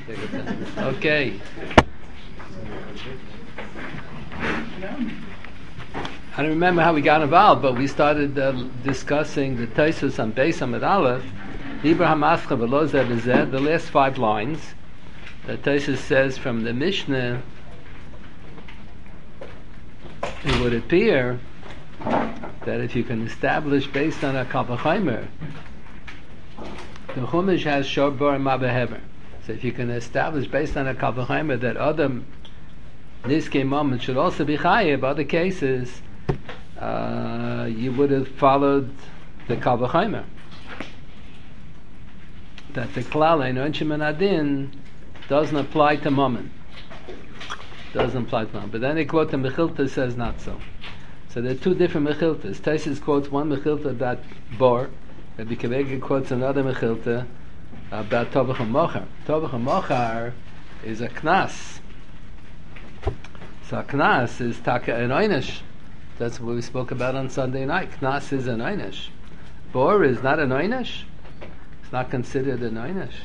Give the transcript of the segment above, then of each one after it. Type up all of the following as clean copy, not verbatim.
Okay. I don't remember how we got involved, but we started discussing the Taisus on Beis Amud Aleph, Libra Hamascha V'lo Zeh V'zeh, the last 5 lines. The Taisus says from the Mishnah, it would appear that if you can establish based on a Kal V'chomer, the Chumash has Shor Bar Mabehever. So if you can establish based on a Kal V'chomer that other Nizkei moments should also be Chayev, other cases, you would have followed the Kal V'chomer. That the Klal Ein Onshim and Adin doesn't apply to Mammon. Doesn't apply to Mammon. But then they quote the Mechilta says not so. So there are 2 different Mechiltas. Taisus quotes one Mechilta about Bor. Rabbi Kavega quotes another Mechilta about Tovach HaMochar. Tovach HaMochar is a Knas. So a Knas is Taka and Einish. That's what we spoke about on Sunday night. Knas is an Einish. Bor is not an Einish. It's not considered an Einish.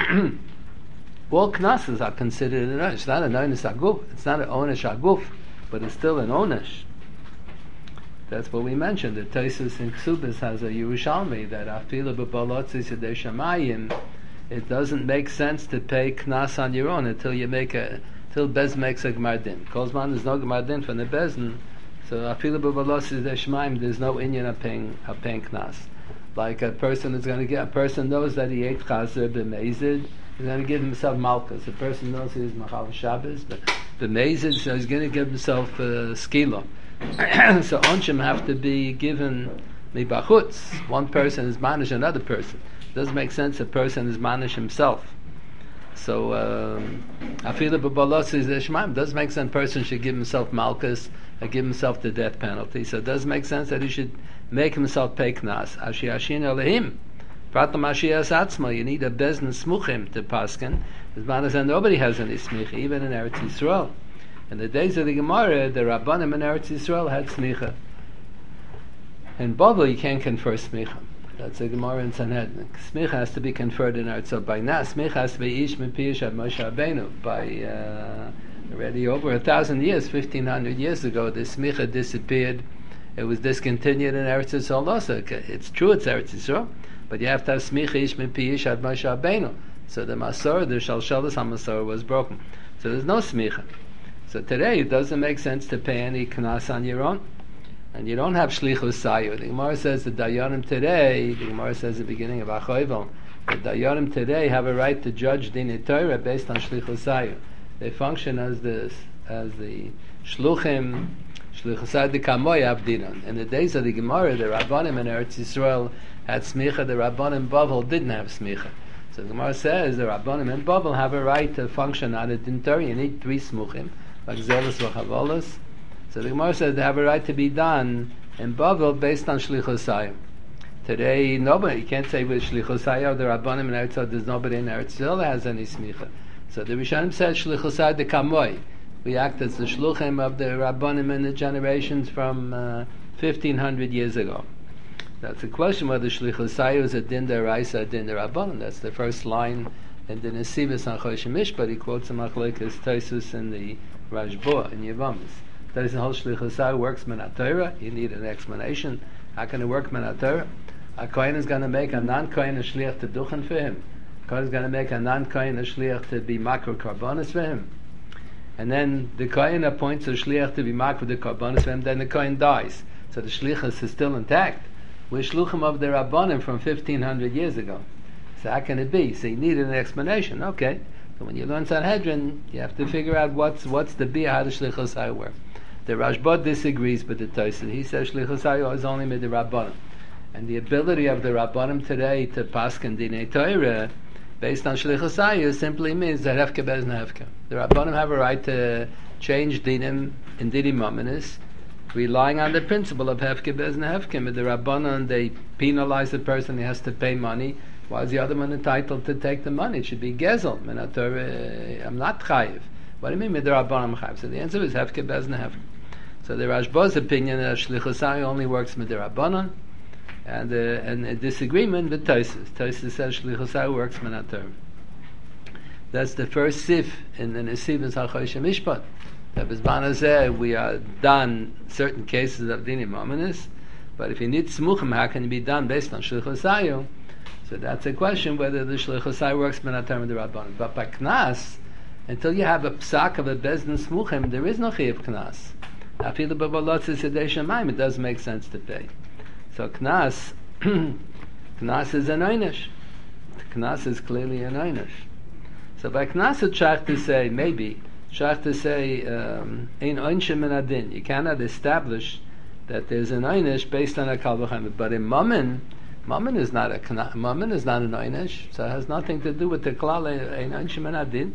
All Knases are considered an Einish. It's not an Einish Aguf. It's not an Onish Aguf, but it's still an Onish. That's what we mentioned. The Taisus in Ksubis has a Yerushalmi that Afilu b'Balotzi Sidei Shamayim. It doesn't make sense to pay Knas on your own until Bez makes a Gemardin. Kozman, there's no Gemardin from the Bezin. So Afilu b'Balotzi Sidei Shamayim, there's no Inyan of paying Knas. Like a person knows that he ate Chazer b'Mezid, he's going to give himself Malchus. A person knows he's Machal Shabbos, but b'Mezid, so he's going to give himself Skila. So Onshim have to be given Mibachutz. One person is manish another person. It doesn't make sense a person is manish himself. So Afilu b'Balotzi Sidei Shamayim, doesn't make sense a person should give himself Malchus or give himself the death penalty. So it doesn't make sense that he should make himself pay Knas. Ashiashin Elehim. Pratam Ashias Atzma. You need a Bezn Smuchim to paskin. As man as nobody has any smicha, even in Eretz Yisrael. In the days of the Gemara, the Rabbanim in Eretz Yisrael had smicha. In Babel, you can't confer smicha. That's a Gemara in Sanhedrin. Smicha has to be conferred in Eretz. So by now, smicha has to be ish mipish ad Moshe Rabbeinu. By already over 1,000 years, 1,500 years ago, the smicha disappeared. It was discontinued in Eretz Yisrael also. It's true, it's Eretz Yisrael, but you have to have smicha ish mipish ad Moshe Rabbeinu. So the Masor, the Shalshalas HaMasor was broken. So there's no smicha. So today it doesn't make sense to pay any knas on your own, and you don't have shlichus sayu. The Gemara says the dayanim today. The Gemara says at the beginning of Achoivel, the dayanim today have a right to judge dinei Torah based on shlichus sayu. They function as the shluchim shlichus sayu kamoy avdinon. In the days of the Gemara, the Rabbanim in Eretz Yisrael had smicha. The Rabbanim in Bavel didn't have smicha. So the Gemara says the Rabbanim in Bavel have a right to function on a din Torah. You need 3 smuchim. Like Zelos v'Chavolos. So the Gemara says they have a right to be done in Bavel based on Shlichus Hayim. Today, nobody, you can't say with Shlichus Hayim, the Rabbanim in Eretz Yisrael, there's nobody in Eretz Yisrael that has any smicha. So the Rishonim said Shlichus Hayim de Kamoy. We act as the Shluchim of the Rabbanim in the generations from 1,500 years ago. That's the question whether Shlichus Hayim is a din deraisa, a din derabbanim. That's the first line in the Nesivos on Choshim Mishpat. He quotes the Machlokes Taisus in the Rashba in Yevamos. Taisus whole Shlichus Hayim works min HaTorah. You need an explanation. How can it work min HaTorah? A Kohen is going to make a non-Kohen a shliach to duchen for him. A Kohen is going to make a non-Kohen a shliach to be makro karbonis for him. And then the Kohen appoints a shliach to be makro the karbonis for him. Then the Kohen dies. So the shlichus is still intact. We're shluchim of the Rabbanim from 1,500 years ago. So how can it be? So you need an explanation. Okay. So when you learn Sanhedrin, you have to figure out what's the bia, how the shlichus hayah work. The Rashba disagrees with the Tosfos. He says shlichus hayah is only with the Rabbanim. And the ability of the Rabbanim today to paskin dinei Torah based on shlichus hayah simply means that hefke bezna hefke. The Rabbanim have a right to change dinim in dinim mominis, relying on the principle of hefke bezna hefke. With the Rabbanim, they penalize the person; he has to pay money. Why is the other one entitled to take the money? It should be gezel. I'm not chayiv. What do you mean with the Rabbanim chayiv? So the answer is hefke bezna hefke. So the Rashba's opinion that shlichus hayah only works with the Rabbanim, and a disagreement with Taisus. Taisus says shlichus hayah works min haTorah. That's the first sif in the Nesivos HaChoshim Mishpat. That B'zman Hazeh we are done certain cases of Dinim Mominus, but if you need Smuchim, how can it be done based on Shlichus Hayu? So that's a question whether the Shlichus Hayu works Benatam and the Rabbanim. But by Knas, until you have a psak of a Bezdin Smuchim, there is no Chiyav Knas. Afilu b'balotz Sidei Shamayim, it doesn't make sense to pay. So Knas, Knas is an Einish. Knas is clearly an Einish. So by Knas it's shach to say, maybe, shach to say, Ein Einshim Min Adin. You cannot establish that there's an Einish based on a Kal V'chaim. But in Mammon is not a Knas, Mammon is not an Einish, so it has nothing to do with the Klal Ein Einshim Min Adin.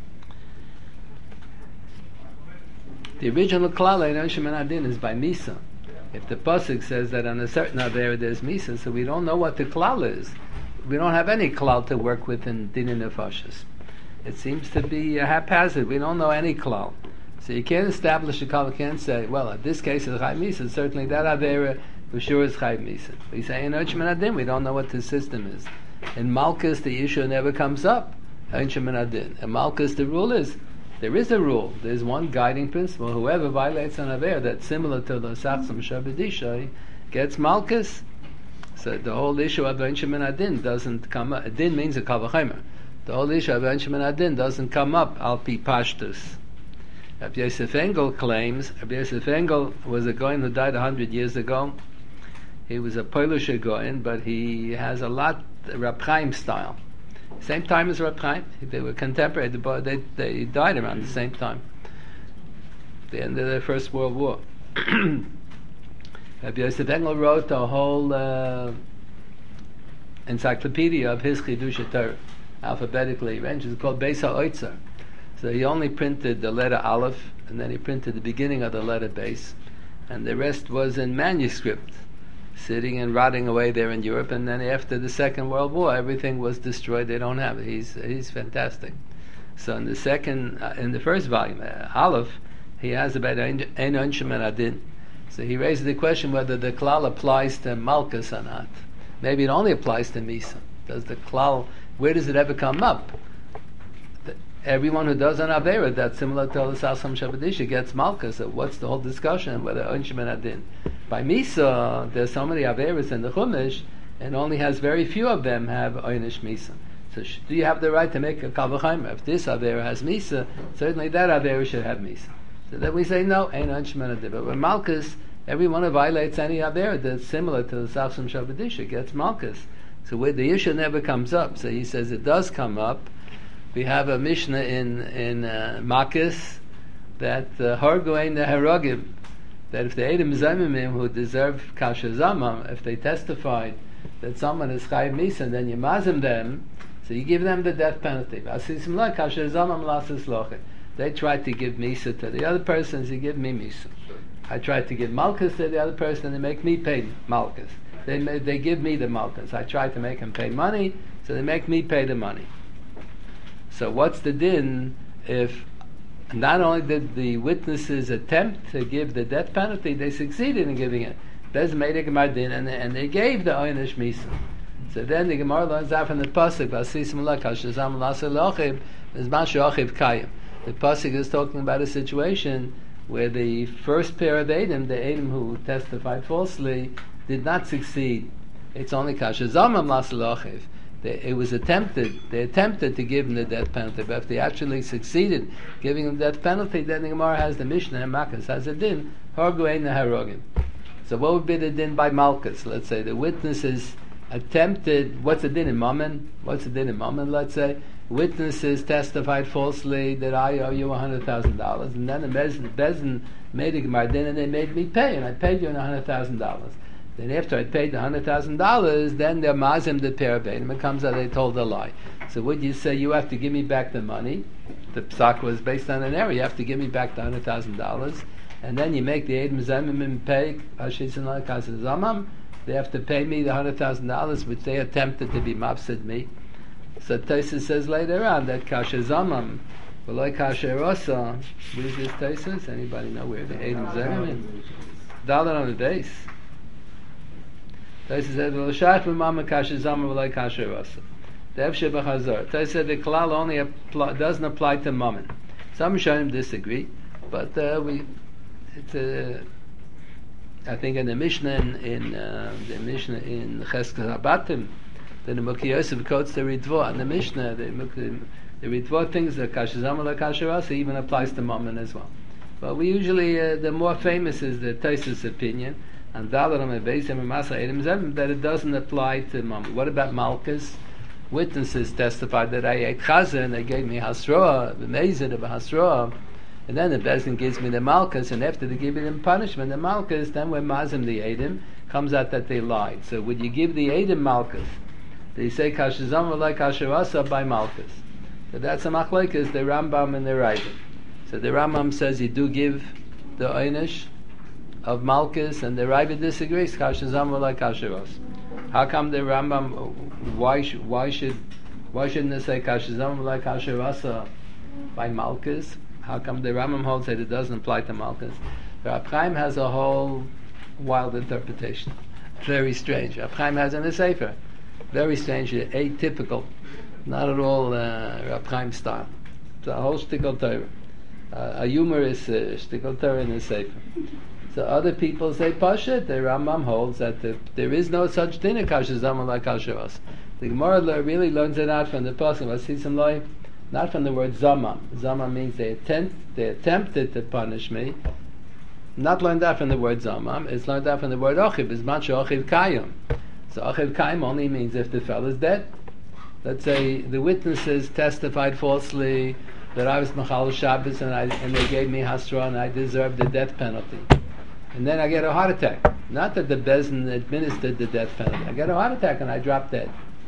The original Klal Ein Einshim Min Adin is by Misa. If the pasuk says that on a certain avera there's Misa, so we don't know what the Klal is. We don't have any Klal to work with in Dinin Nefashis. It seems to be haphazard. We don't know any Klal. So you can't establish a Klal. You can't say, well, in this case it's Chai Misa. Certainly that avera for sure is Chai Misa. We say in Einshim Min Adin, we don't know what the system is. In Malkus, the issue never comes up. Einshim Min Adin. In Malkus, the rule is, there is a rule. There's one guiding principle. Whoever violates an avera that's similar to the Sachsam Shabadisha gets Malkus. So the whole issue of Einshim Min Adin doesn't come up. Adin means a Kal V'chamer. The whole issue of Einshim Min Adin doesn't come up al pi pashtus. Rabbi Yosef Engel claims, Rabbi Yosef Engel was a Goyen who died 100 years ago. He was a Polish Goyen, but he has a lot Rab Chaim style. Same time as Rab Chaim. They were contemporary, but they died around the same time. The end of the First World War. Rabbi Yosef Engel wrote a whole encyclopedia of his Chidush Torah, alphabetically arranged. It's called Beis HaOitzer. So he only printed the letter Aleph, and then he printed the beginning of the letter Beis, and the rest was in manuscript, sitting and rotting away there in Europe. And then after the Second World War, everything was destroyed. They don't have it. He's fantastic. So in the first volume, Aleph, he has about Ein Einshim Min Adin. So he raised the question whether the klal applies to Malkus or not. Maybe it only applies to Misa. Does the klal, where does it ever come up? Everyone who does an Avera that's similar to the Sasam Shabadisha gets Malkus. So what's the whole discussion whether Einshim Min Adin? By Misa, there's so many Averas in the Chumash, and only has very few of them have Einish Misa. So do you have the right to make a Kal V'chaim? If this Avera has Misa, certainly that Avera should have Misa. So then we say no, ain't Einshim Min Adin. But with Malkus, everyone who violates any Avera that's similar to the Sasam Shabadisha gets Malkus. So where the issue never comes up. So he says it does come up. We have a Mishnah in Makis that Hargoin the Herogim, that if the Eidim Zemimim who deserve Kasher Zamam, if they testified that someone is Chayiv Misa, then you mazim them, so you give them the death penalty. Kasher Zamam Lasis Loche. They tried to give Misa to the other person, so you give me Misa. I tried to give Malkus to the other person, and they make me pay Malkus. They give me the Malkus. I tried to make them pay money, so they make me pay the money. So what's the din if not only did the witnesses attempt to give the death penalty, they succeeded in giving it. Bez made a Gemara din, and they gave the Oynish Misa. So then the Gemara learns out from the pasuk, "Vasisim lekal shazam lasa lochiv mizman she'ochiv kayim." The pasuk is talking about a situation where the first pair of Eidim who testified falsely, did not succeed. It's only kashazamam lasa lochiv. It was attempted. They attempted to give him the death penalty, but if they actually succeeded giving him the death penalty, then the Gemara has the Mishnah and Makkos has a din hargu ein harogim. So what would be the din by Malkus? Let's say the witnesses attempted. What's the din in Mammon? What's the din in Mammon? Let's say witnesses testified falsely that I owe you $100,000, and then the Bezin made a Gemara din and they made me pay, and I paid you $100,000. Then after I paid the $100,000, then they're mazim the parabatim. It comes out they told a lie. So would you say you have to give me back the money? The psak was based on an error. You have to give me back the $100,000, and then you make the Eidim Zemimim pay Ashisin Kaseh Zamam. They have to pay me the $100,000, which they attempted to be mafsid me. So Tosfos says later on that Kasher Zamam, V'loi Kasher Rosa. Where's this Tosfos? Anybody know where the Eidim Zemimim? Dalet on the base. Tosfos says, "V'lo shach v'mama kasher zamar v'loi kasher rasa." the Efsheh B'Chazor. They said the Klal only doesn't apply to Mammon. Some Rishonim disagree, but I think in the Mishnah in Cheskas Habatim, the Mukhi Yosef quotes the Ritva, and the Mishnah, the Ritva thinks that Kashizam la Kasharasa even applies to Mammon as well. But we usually, the more famous is the Tosfos opinion, and Dalaram Ebeisim and Masa Edom Zevim, that it doesn't apply to Mammon. What about Malchus? Witnesses testified that I ate Chazah and they gave me Hasroah, the Mezid of Hasroah, and then the Bezdin gives me the Malchus, and after they give me the punishment, the Malchus, then when Mazim the Edom, comes out that they lied. So would you give the Edom Malchus? They say Kashizam like Kasharasa by Malchus. So that's a machlekes, the Rambam and the Ravid. So the Rambam says you do give the Einish of Malchus, and the Ravid disagrees, Kashizam like Kasharas. How come the Rambam, why shouldn't they say Kashizam like Kasharasa by Malchus? How come the Rambam holds that it doesn't apply to Malchus? Rab Chaim has a whole wild interpretation. Very strange. Rab Chaim has in a Sefer. Very strange, atypical. Not at all Rab Chaim style. It's a whole shtickle Torah. A humorous shtickle Torah in a Sefer. So other people say Pashat. The Rambam holds that there is no such thing as Kashizam like Kasharas. The Gemara really learns it out from the Pasuk. Vasisim loy, not from the word Zama. Zama means they attempted to punish me. Not learned that from the word Zama. It's learned that from the word Ochiv. It's Mancha Ochiv Kayim. So Ochiv Kayim only means if the fellow is dead. Let's say the witnesses testified falsely that I was Machal Shabbos and they gave me Hasra and I deserved the death penalty. And then I get a heart attack. Not that the Bezdin administered the death penalty. I get a heart attack and I drop dead.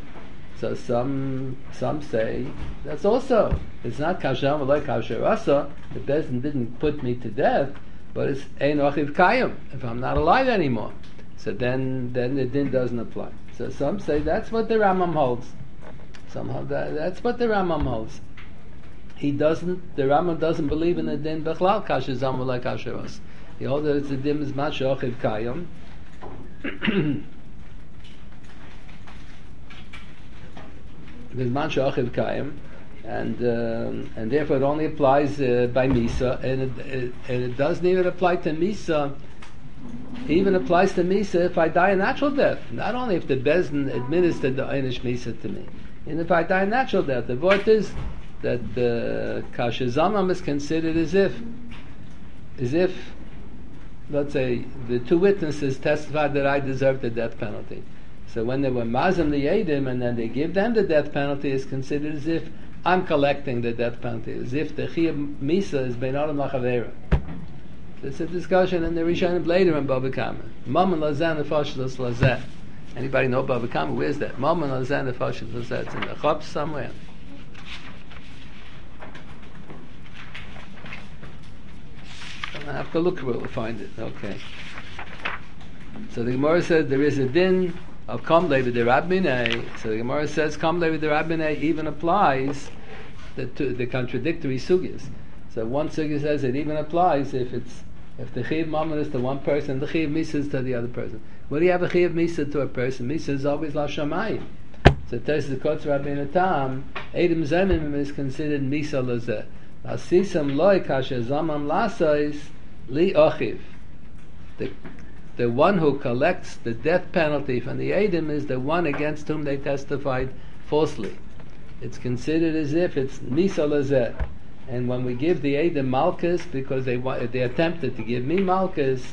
So some say that's also, it's not Kasham like Kasharasa. The Bezdin didn't put me to death, but it's Ein Ochiv Kayim, if I'm not alive anymore. So then the din doesn't apply. So some say that's what the Rambam holds. Somehow that's what the Rambam holds. The Rambam doesn't believe in the din Bechlal Kashizam like Kasharas. He holds that it's a din is Masha Ochiv Kayim. There's Masha Ochiv Kayim, and therefore it only applies by Misa, and it doesn't even apply to Misa. It even applies to Misa if I die a natural death. Not only if the Bezdin administered the Einish Misa to me, and if I die a natural death. The word is that the Kashizamam is considered as if, let's say, the two witnesses testified that I deserved the death penalty. So when they were Mazim the Yedim and then they give them the death penalty, is considered as if I'm collecting the death penalty, as if the Chiyah Misa is Bein Adam Lachavera. It's a discussion in the Rishonim later in Bava Kama. Mammon Lazan Nefashos Lazeh. Anybody know Bava Kama? Where's that? Mammon Lazan Nefashos Lazeh. It's in the Chop somewhere. I have to look where we'll find it. Okay. So the Gemara says there is a din of Kamlei v'derabminei. So the Gemara says Kamlei v'derabminei even applies the contradictory sugyas. So one sugya says it even applies if the Chiyav Mammon is to one person, the Chiyav Misa is to the other person. When you have a Chiyav Misa to a person, Misa is always La Shamayim. So it tells the Kotz Rabbeinu Tam, Edom Zemim is considered Misa Lazeh. Asisam loy kasher zamam lasais li ochiv. The one who collects the death penalty from the Edom is the one against whom they testified falsely. It's considered as if it's Misa Lazeh. And when we give the Edom Malchus, because they attempted to give me Malchus,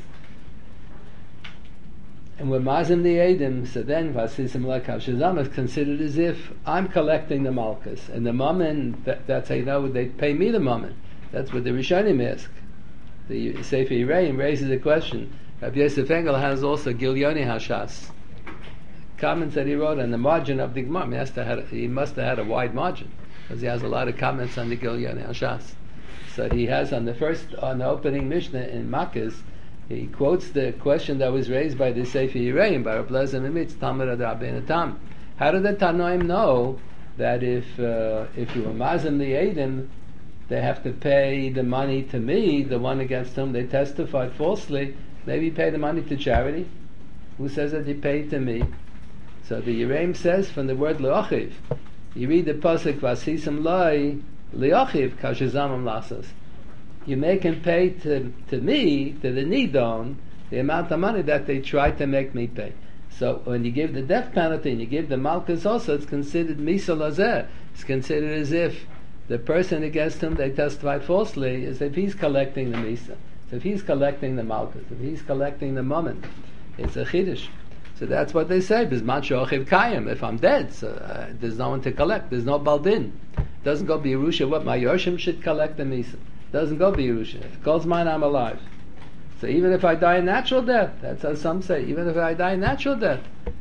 and we're Mazim the Edom, so then Vasisim Lekav Shazam is considered as if I'm collecting the Malchus. And the Mammon, that's how you know they pay me the Mammon. That's what the Rishonim ask. The Sefer Yereim raises a question. Rabbi Yosef Engel has also Gilyoni Hashas. Comments that he wrote on the margin of the Gemara. He must have had a wide margin, because he has a lot of comments on the Gilyoni Hashas. So he has on the opening Mishnah in Makkos, he quotes the question that was raised by the Sefer Yereim by Rav Lezer Mimitz Tamar Ad Rabbeinu Tam. How did the Tanoim know that if you were Mazim the Edom, they have to pay the money to me, the one against whom they testified falsely? Maybe pay the money to charity. Who says that you pay to me? So the Yereim says from the word le'ochiv, You read the pasuk Vasisim Loi Liachiv Kasher Zamam Lasas. You make him pay to me, to the Nidon, the amount of money that they tried to make me pay. So when you give the death penalty and you give the Malchus also, it's considered Misa Lazeh. It's considered as if the person against whom they testified falsely is if he's collecting the Misa. So if he's collecting the Malchus, if he's collecting the Mammon, it's a Chiddush. So that's what they say, Bizman Shochiv Kayim. If I'm dead, so there's no one to collect, there's no Baldin. It doesn't go be Yerusha, what my Yoshim should collect the Misa. It doesn't go be Yerusha. It calls mine, I'm alive. So even if I die a natural death, that's how some say, even if I die a natural death.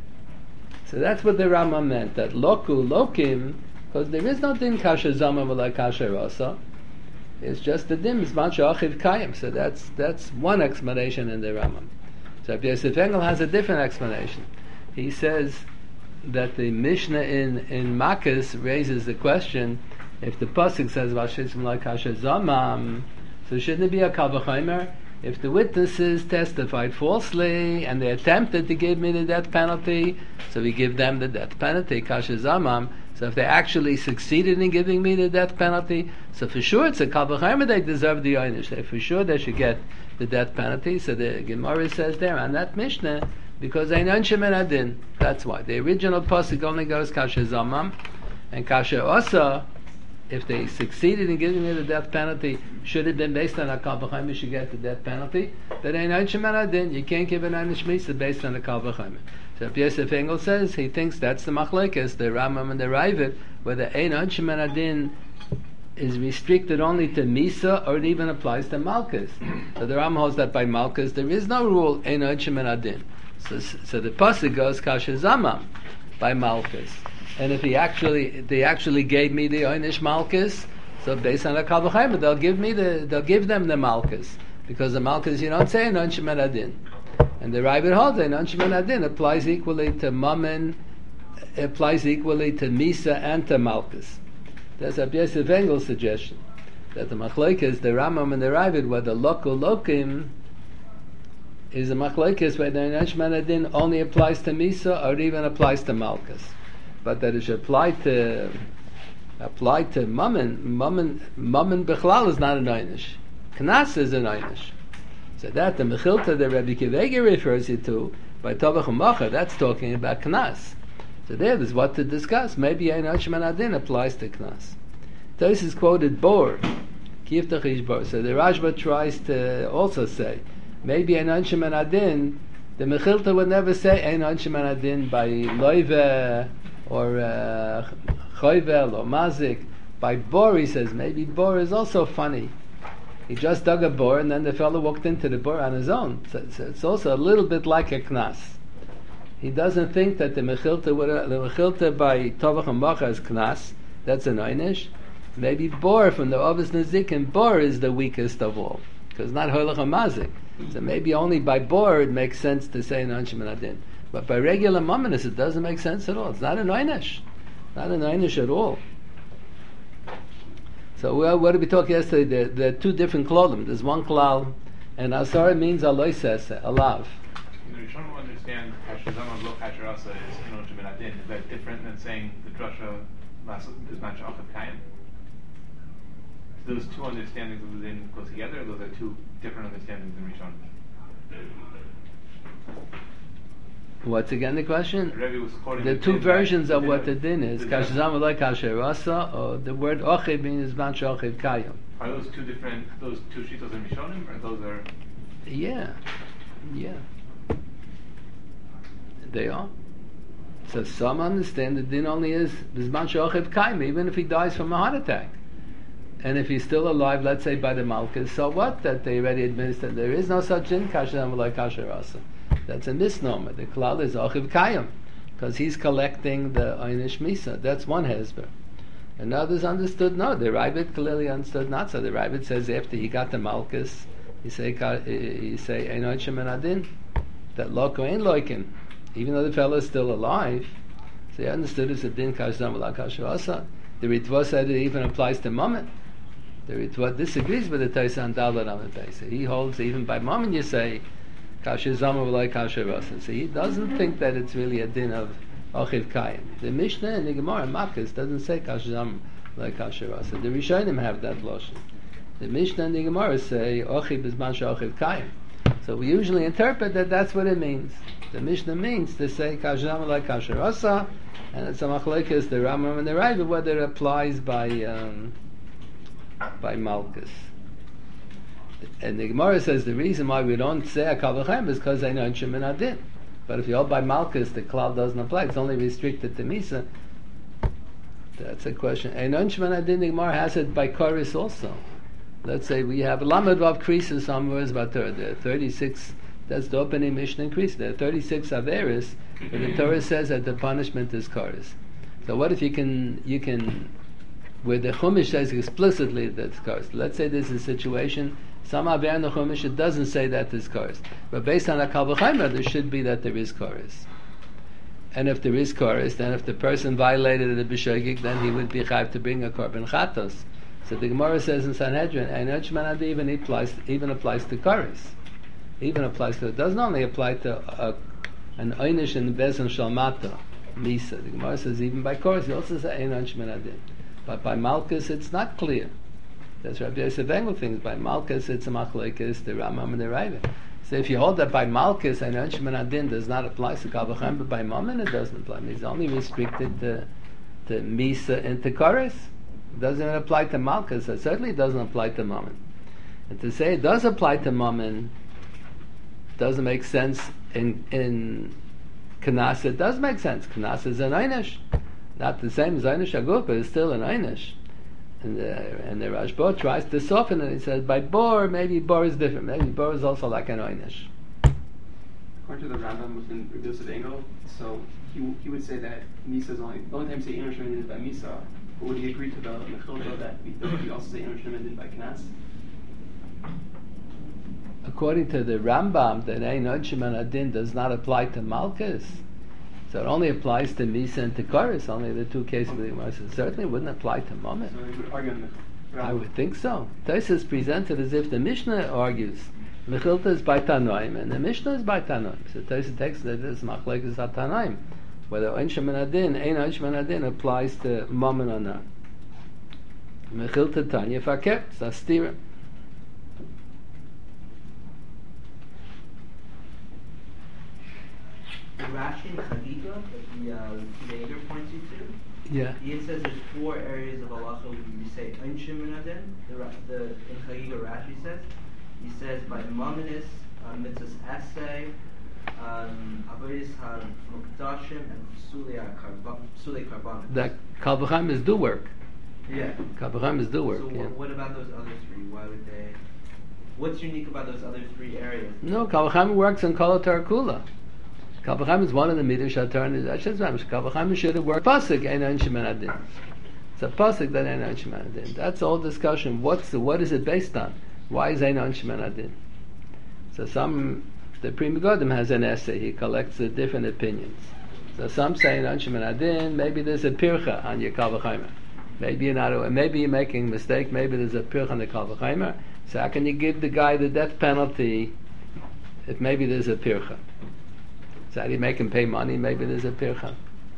So that's what the Rambam meant, that Loku, Lokim, because there is no din kasher zama v'la kasher rasa. It's just the din Bizman Shochiv Kayim. So that's one explanation in the Rambam. So Yosef Engel has a different explanation. He says that the Mishnah in Makkas raises the question, if the pasuk says Vashisim like Kasher Zamam, so shouldn't it be a Kal V'chomer? If the witnesses testified falsely and they attempted to give me the death penalty, so we give them the death penalty, Kasher Zamam. So if they actually succeeded in giving me the death penalty, so for sure it's a Kal V'chomer, they deserve the Einish. For sure they should get the death penalty. So the Gemara says there on that Mishnah, because Ein Onshim En Adin. That's why the original pasuk only goes Kasher Zamam, and Kasher Osa, if they succeeded in giving me the death penalty, should have been based on a Kal V'chomer, you should get the death penalty. That Ein Onshim En Adin, you can't give an Einish Misa based on a Kal V'chomer. So Yosef Engel says he thinks that's the Machlekes, the Rambam and the Ravid, whether Ein Onshim En Adin is restricted only to Misa or it even applies to Malchus. So the Rambam holds that by Malchus there is no rule Ein Onshim En Adin. So the pasuk goes Kasher Zamam by Malchus. And if they actually gave me the Einish Malchus, so based on a Kal V'chomer, they'll give them the Malchus, because the Malchus you don't say Ein Onshim En Adin. And the Ravid holds Ein Onshim En Adin applies equally to Mammon, applies equally to Misa and to Malchus. That's a Yosef Engel's suggestion, that the Machlekes, the Rambam and the Ravid, whether Loku Lokim is a Machlekes whether Ein Onshim En Adin only applies to Misa or even applies to Malchus, but that it should apply to Mammon Bechlal is not an Einish. Knas is an Einish. So that the Mechilta that Rabbi Kivega refers you to by Tovach U'Macha, that's talking about Knas. So there's what to discuss. Maybe Ein Onshim En Adin applies to Knas. This is quoted Bor, Kiftach Ish Bor. So the Rashba tries to also say, maybe Ein Onshim En Adin, the Mechilta would never say Ein Onshim En Adin by Loive or Choyvel or Mazik. By Bor he says, maybe Bor is also funny. He just dug a bore and then the fellow walked into the bore on his own. So it's also a little bit like a Knas. He doesn't think that the Mechilta by Tovach U'Macha is Knas. That's an Einish. Maybe Bor from the Ovis Nezikin, Bor is the weakest of all, because not Hoylach Mazik. So maybe only by Bor it makes sense to say Ein Onshim En Adin. But by regular Mammonis it doesn't make sense at all. It's not an Einish. Not an Einish at all. So what did we talk yesterday? There are two different klolim. There's one klal, and Asara means aloy sese, alav. You're trying to understand Kasher Zaman Lo Kasher Asa is Ein Onshim En Adin. Is that different than saying the drasha is not Shochiv Kayim? Those two understandings of the din go together, or those are two different understandings in Rishon? What's again the question? The two versions of what the din is. Kasher Zaman Lo Kasher Asa, or the word Ochiv means Bizman Shochiv Kayim. Are those two different, those two shitos in Rishonim, or those are? Yeah. They are. So some understand the din only is Bizman Shochiv Kayim, even if he dies from a heart attack. And if he's still alive, let's say by the Malchus, so what? That they already administered. There is no such din, Kasher Zaman Lo Kasher Asa. That's a misnomer. The klal is Ochiv Kayim, because he's collecting the Einish Misa. That's one hezber. And others understood no. The Ravid clearly understood not so. The Ravid says after he got the Malchus, he say Ein Onshim En Adin, that Loko ain't loikin, even though the fellow is still alive. So he understood it's a din Kasher Zaman Lo Kasher Asa. The Ritva said it even applies to Mammon. The Ritva disagrees with the Taisa and Dalet on the Taisa. He holds even by Mammon you say Kasher Zaman V'Lo Kasher Asa. So he doesn't think that it's really a din of Ochiv Kayim. The Mishnah and the Gemara Makkas doesn't say Kashzam like Kasher Asa. The Rishonim have that lotion. The Mishnah and the Gemara say Ochiv Bizman Ochiv Kayim. So we usually interpret that that's what it means. The Mishnah means to say Kashzam like Kasher Asa, and it's a machlekes the Rambam and the Raiva whether it applies by Malkus. And the Gemara says the reason why we don't say a Kal V'chaim is because they know in Shemin Adin. But if you hold by Malkus, the cloud doesn't apply. It's only restricted to Misa. That's a question. And in Shemin Adin, the Gemara has it by Koris also. Let's say we have Lamed Vav Krisis somewhere about there. There are 36. That's the opening Mishnah in Krisis. There are 36 Averis, but the Torah says that the punishment is Koris. So what if you can where the Chumash says explicitly that it's Koris? Let's say this is a situation. Some Aver in the Chumash it doesn't say that there's Koris, but based on a Kal V'chaimer, there should be that there is Koris. And if there is Koris, then if the person violated the B'shogig, then he would be chayv to bring a Korban Chatos. So the Gemara says in Sanhedrin, and Shmanad even applies to Koris. Even applies to, it doesn't only apply to an Einish and Bezin Shalmata, Misa. The Gemara says even by Koris, he also says Ein Shmanadin. But by Malkus, it's not clear. That's Rabbi Yosef Engel thinks. By Malkus, it's a machlekes, the Rambam and the Raiva. So if you hold that by Malkus, Ein Shmanadin does not apply to Kal V'chaim, but by Mammon it doesn't apply. It's only restricted to Misa and to Koris. It doesn't even apply to Malkus. It certainly doesn't apply to Mammon. And to say it does apply to Mammon doesn't make sense in Kanas. It does make sense. Kanas is an Einish. Not the same as Einish Aguf, but it's still an Einish. And the Rashba tries to soften it. He says, by Bor, maybe Bor is different. Maybe Bor is also like an Einish. According to the Rambam within Rabbi Yosef Engel, so he would say that Misa is only, the only time you say Ein Shemendin is by Misa, but would he agree to the Mechilta that we also say Ein Shemendin by Kanas? According to the Rambam, that Ein Shemendin does not apply to Malkus. So it only applies to Misa and to Koris, only the two cases where it certainly wouldn't apply to Mammon. So he would argue on the I would think so. Tosfos presented as if the Mishnah argues Mechilta is by Tanoim and the Mishnah is by Tanoim. So Tosfos takes that this machlekes at Tanoim, whether Ein Shemendin applies to Mammon or not. Mechilta Tanya Faket, Sastira. The Rashi in Chagiga that the Eiger points you to, Yeah. It says there's 4 areas of halacha where you say Ein Shemendin. In Chagiga Rashi says, he says by Mamonis, Mitzvahs Essay, Avodas HaMukdashim, and Psulei Karbanos. That Kal V'chaim is do work. Yeah. Kal V'chaim is do work. So Yeah. what about those other 3? Why would they? What's unique about those other 3 areas? No, Kal V'chaim works in Kol Kula. Kal V'chaim is one of the Midrash Hatorah and Hashem. Kal V'chaim should have worked pasuk Ein Shemendin. It's a pasuk that Ein Shemendin. That's all discussion. What is it based on? Why is Ein Shemendin? So the Pri Megadim has an essay. He collects the different opinions. So some say Ein Shemendin. Maybe there's a pircha on your Kal V'chaim. Maybe you're making a mistake. Maybe there's a pircha on the Kal V'chaim. So how can you give the guy the death penalty if maybe there's a pircha? So how do you make him pay money? Maybe there's a pircha.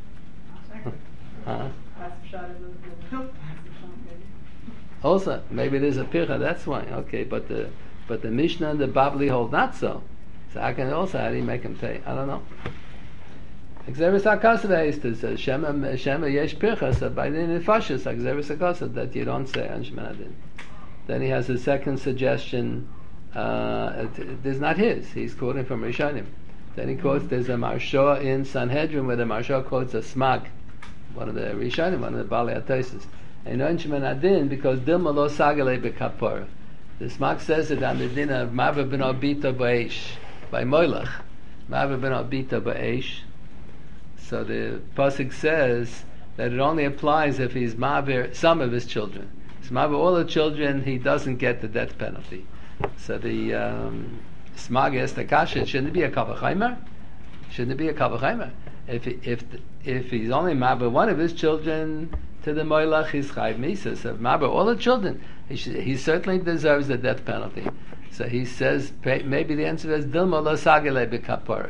Also, maybe there's a pircha. That's why. Okay, but the Mishnah and the Babli hold not so. So how do you make him pay? I don't know. Exeris Akasav says Shema Yesh Pircha. So by the Nefashis Exeris Akasav that you don't say Ein Shemendin. Then he has a second suggestion. There's not his. He's quoting from Rishonim. Then he quotes, there's a Marsha in Sanhedrin where the Marsha quotes a Smag, one of the Rishonim, one of the Baalei HaTosfos. And Ein Shemendin because Dilma lo sagale bekapara. The Smag says it on the din of Maver ben Obita ba'esh, by Moilach. Maver ben Obita ba'esh. So the pasuk says that it only applies if he's Maver some of his children. If he's Maver all the children, he doesn't get the death penalty. So the Smag asked the kasha, shouldn't it be a Kal V'chaimer? Shouldn't it be a Kal V'chaimer? If he's only Maber one of his children to the Moilach, he's Chayv Misa. So if Maber all the children, he certainly deserves the death penalty. So he says, maybe the answer is Dilma lo sagele b'kapara.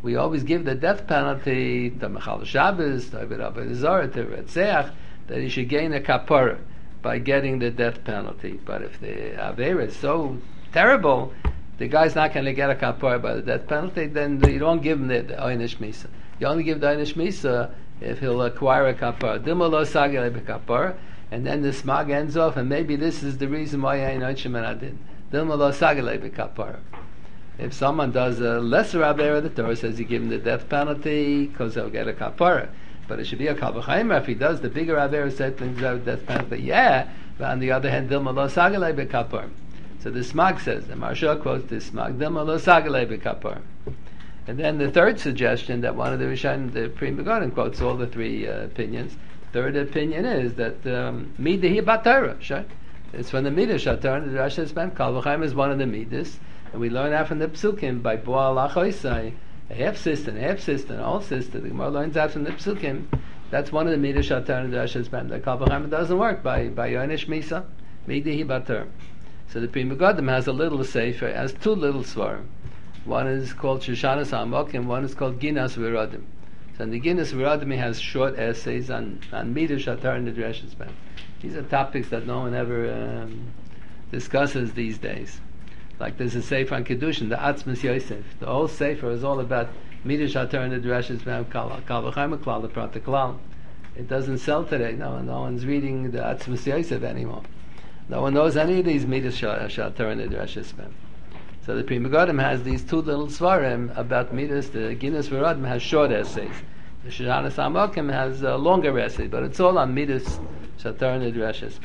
we always give the death penalty to Mechal Shabbos, to Avodah Zarah, to Retzeach, that he should gain a kapara by getting the death penalty. But if the Aveira is so terrible, the guy's not going to get a kapara by the death penalty, then you don't give him the Einish Misa. You only give the Einish Misa if he'll acquire a kapara. Dima lo sagele b'kapara, and then the smag ends off, and maybe this is the reason why I ain't Einish Adin. Dima lo sagele b'kapara. If someone does a lesser Avera, the Torah says you give him the death penalty because he'll get a kapara. But it should be a kal v'chaymer. If he does the bigger Avera, certainly deserves death penalty. Yeah, but on the other hand, Dilma lo sagalei b'kapar. So the Smag says, the Maharsha quotes this Smag, Dilma lo sagalei b'kapar. And then the third suggestion that one of the Rishonim, the Pri Megadim, quotes all the three opinions. Third opinion is that midah hi batara. Sure, it's from the midah shatar. The Rashi says, kal v'chaymer is one of the midahs. And we learn that from the Psukim by Boal Achoisai, a half sister, all sister. The Gemara learns that from the Psukim. That's one of the Midah Shatar and the Rasha's Bam. The Kal V'chaymer doesn't work by Yonesh Misa, Midah Hi Batar. So the Pri Megadim has a little sefer, has two little svarim. One is called Shoshanas Amok and one is called Ginas V'Radim. So in the Ginas V'Radim he has short essays on Midah Shatar and the Rasha's Bam. These are topics that no one ever discusses these days. Like there's a sefer on Kedushin, the Atzmas Yosef. The whole sefer is all about Midah Shatar and the Drashas Kal V'chaymer Klal, the Prat Klal. It doesn't sell today. No one's reading the Atzmas Yosef anymore. No one knows any of these Midah Shatar and the Drashas. So the Pri Megadim has these two little svarim about Midas. The Ginas V'Radim has short essays. The Shoshanas Amokim has longer essays, but it's all on Midas Shatar and the Drashas.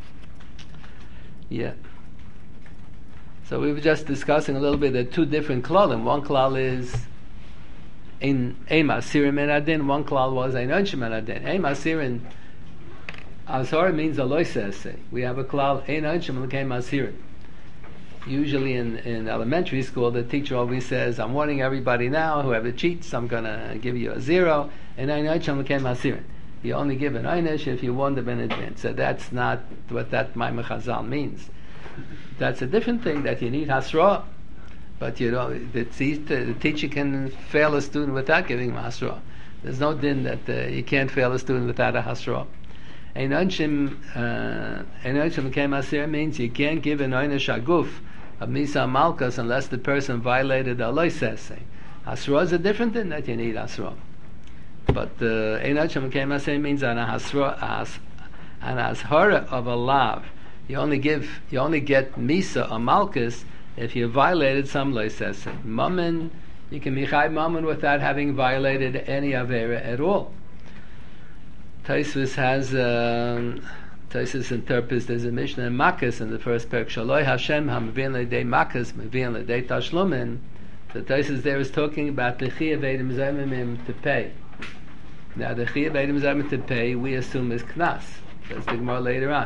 Yeah. So we were just discussing a little bit the two different klalim. One klal is in Asirin and Adin. One klal was Ein Onshim and Adin. Asirin, Azhar means a loisese. We have a klal Ein Onshim and came Asirin. Usually in elementary school, the teacher always says, "I'm warning everybody now. Whoever cheats, I'm going to give you a 0." And Ein Onshim came Asirin. You only give an einish if you warn them in advance. So that's not what that Maimon Chazal means. That's a different thing, that you need hasra, but you know the teacher can fail a student without giving him hasra. There's no din that you can't fail a student without a hasra. Ein onshim came asir means you can't give an einish aguf of misa malkas unless the person violated a loisese. Hasra is a different thing that you need hasra. But ein onshim came asir means an hasra an ashara of a lav. You only get misa or malchus if you violated some loisese. Mammon, you can be chayv mammon without having violated any avera at all. Tosfos interprets there's a Mishnah in Makkas in the first parak Shaloi Hashem HaMevin L'Dei Makkas Mevin L'Dei Tashlumin. The Tosfos there is talking about the Chiyuv Eidim Zayimim to pay. Now the Chiyuv Eidim Zayimim to pay we assume is Knas. That's the Gemara later on.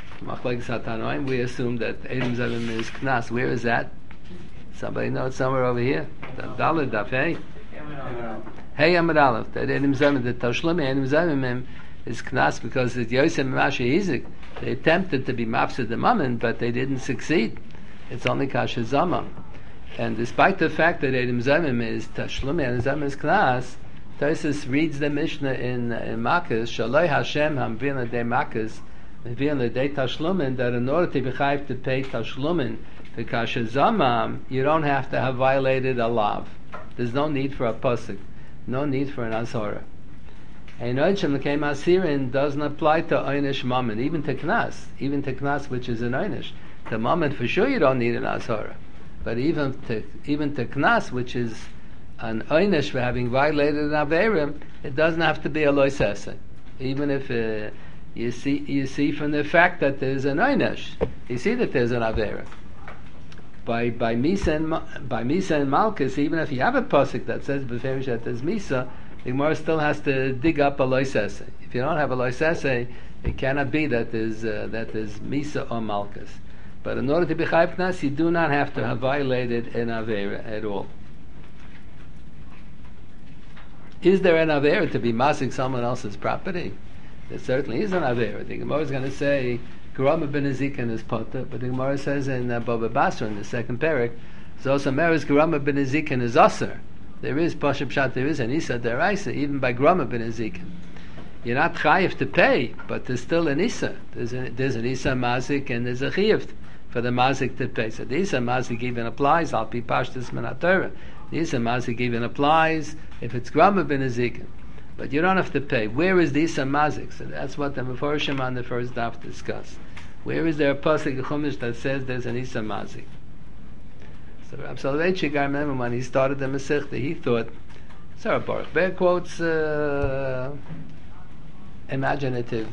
We assume that Eidim Zayimim is Knas. Where is that? Somebody know it's somewhere over here. Daled Daf Hey. Hey Amud Aleph. That Eidim Zayimim, the Tashlum Eidim Zayimim is Knas because it's Yosef Masha Yizik. They attempted to be Mafsid the Mammon, but they didn't succeed. It's only Kasha Zama. And despite the fact that Eidim Zayimim is Tashlum Eidim Zayimim is Knas, Tosfos reads the Mishnah in Makkas, Shaloi Hashem HaMevin L'Dei Makkas Mevin L'Dei Tashlumin, that in order to be chayv to pay Tashlumin to Kasha Zamam, you don't have to have violated a lav. There's no need for a pasuk, no need for an azhara. Ein Onshim L'Keim Asirin doesn't apply to einish mammon, even to knas, which is an einish. To mammon for sure you don't need an azhara, but even to knas, which is an einish for having violated an averim, it doesn't have to be a loisese. Even if you see from the fact that there's an einish, you see that there's an avera. By misa and malchus, even if you have a pasuk that says beferish that there's misa, the Gemara still has to dig up a loisese. If you don't have a loisese, it cannot be that there's misa or malchus. But in order to be chayv knas, you do not have to have violated an avera at all. Is there an avera to be masik someone else's property? There certainly is an avera. The Gemara is going to say Garama ben Ezikin is potter, but the Gemara says in Baba Basra in the second parak, Zosameres Garama ben Ezikin is aser. there is Pashup Pshat, there is an Isa Deraisa, even by Grama ben Ezekiel. You're not chayiv to pay, but there's still an Isa. There's an Isa Mazik and there's a chayiv for the Mazik to pay. So the Isa Mazik even applies, Al Pi Pashtus Min HaTorah. The Isa Mazik even applies if it's Grama ben Ezekiel. But you don't have to pay. Where is the Isa Mazik? So that's what the Meforshim on the first daf discuss. Where is there a pasuk Chumash that says there's an Isa Mazik? So Rav Soloveitchik, I remember when he started the Masechta, he thought, Sarah Baruch Ber quotes imaginative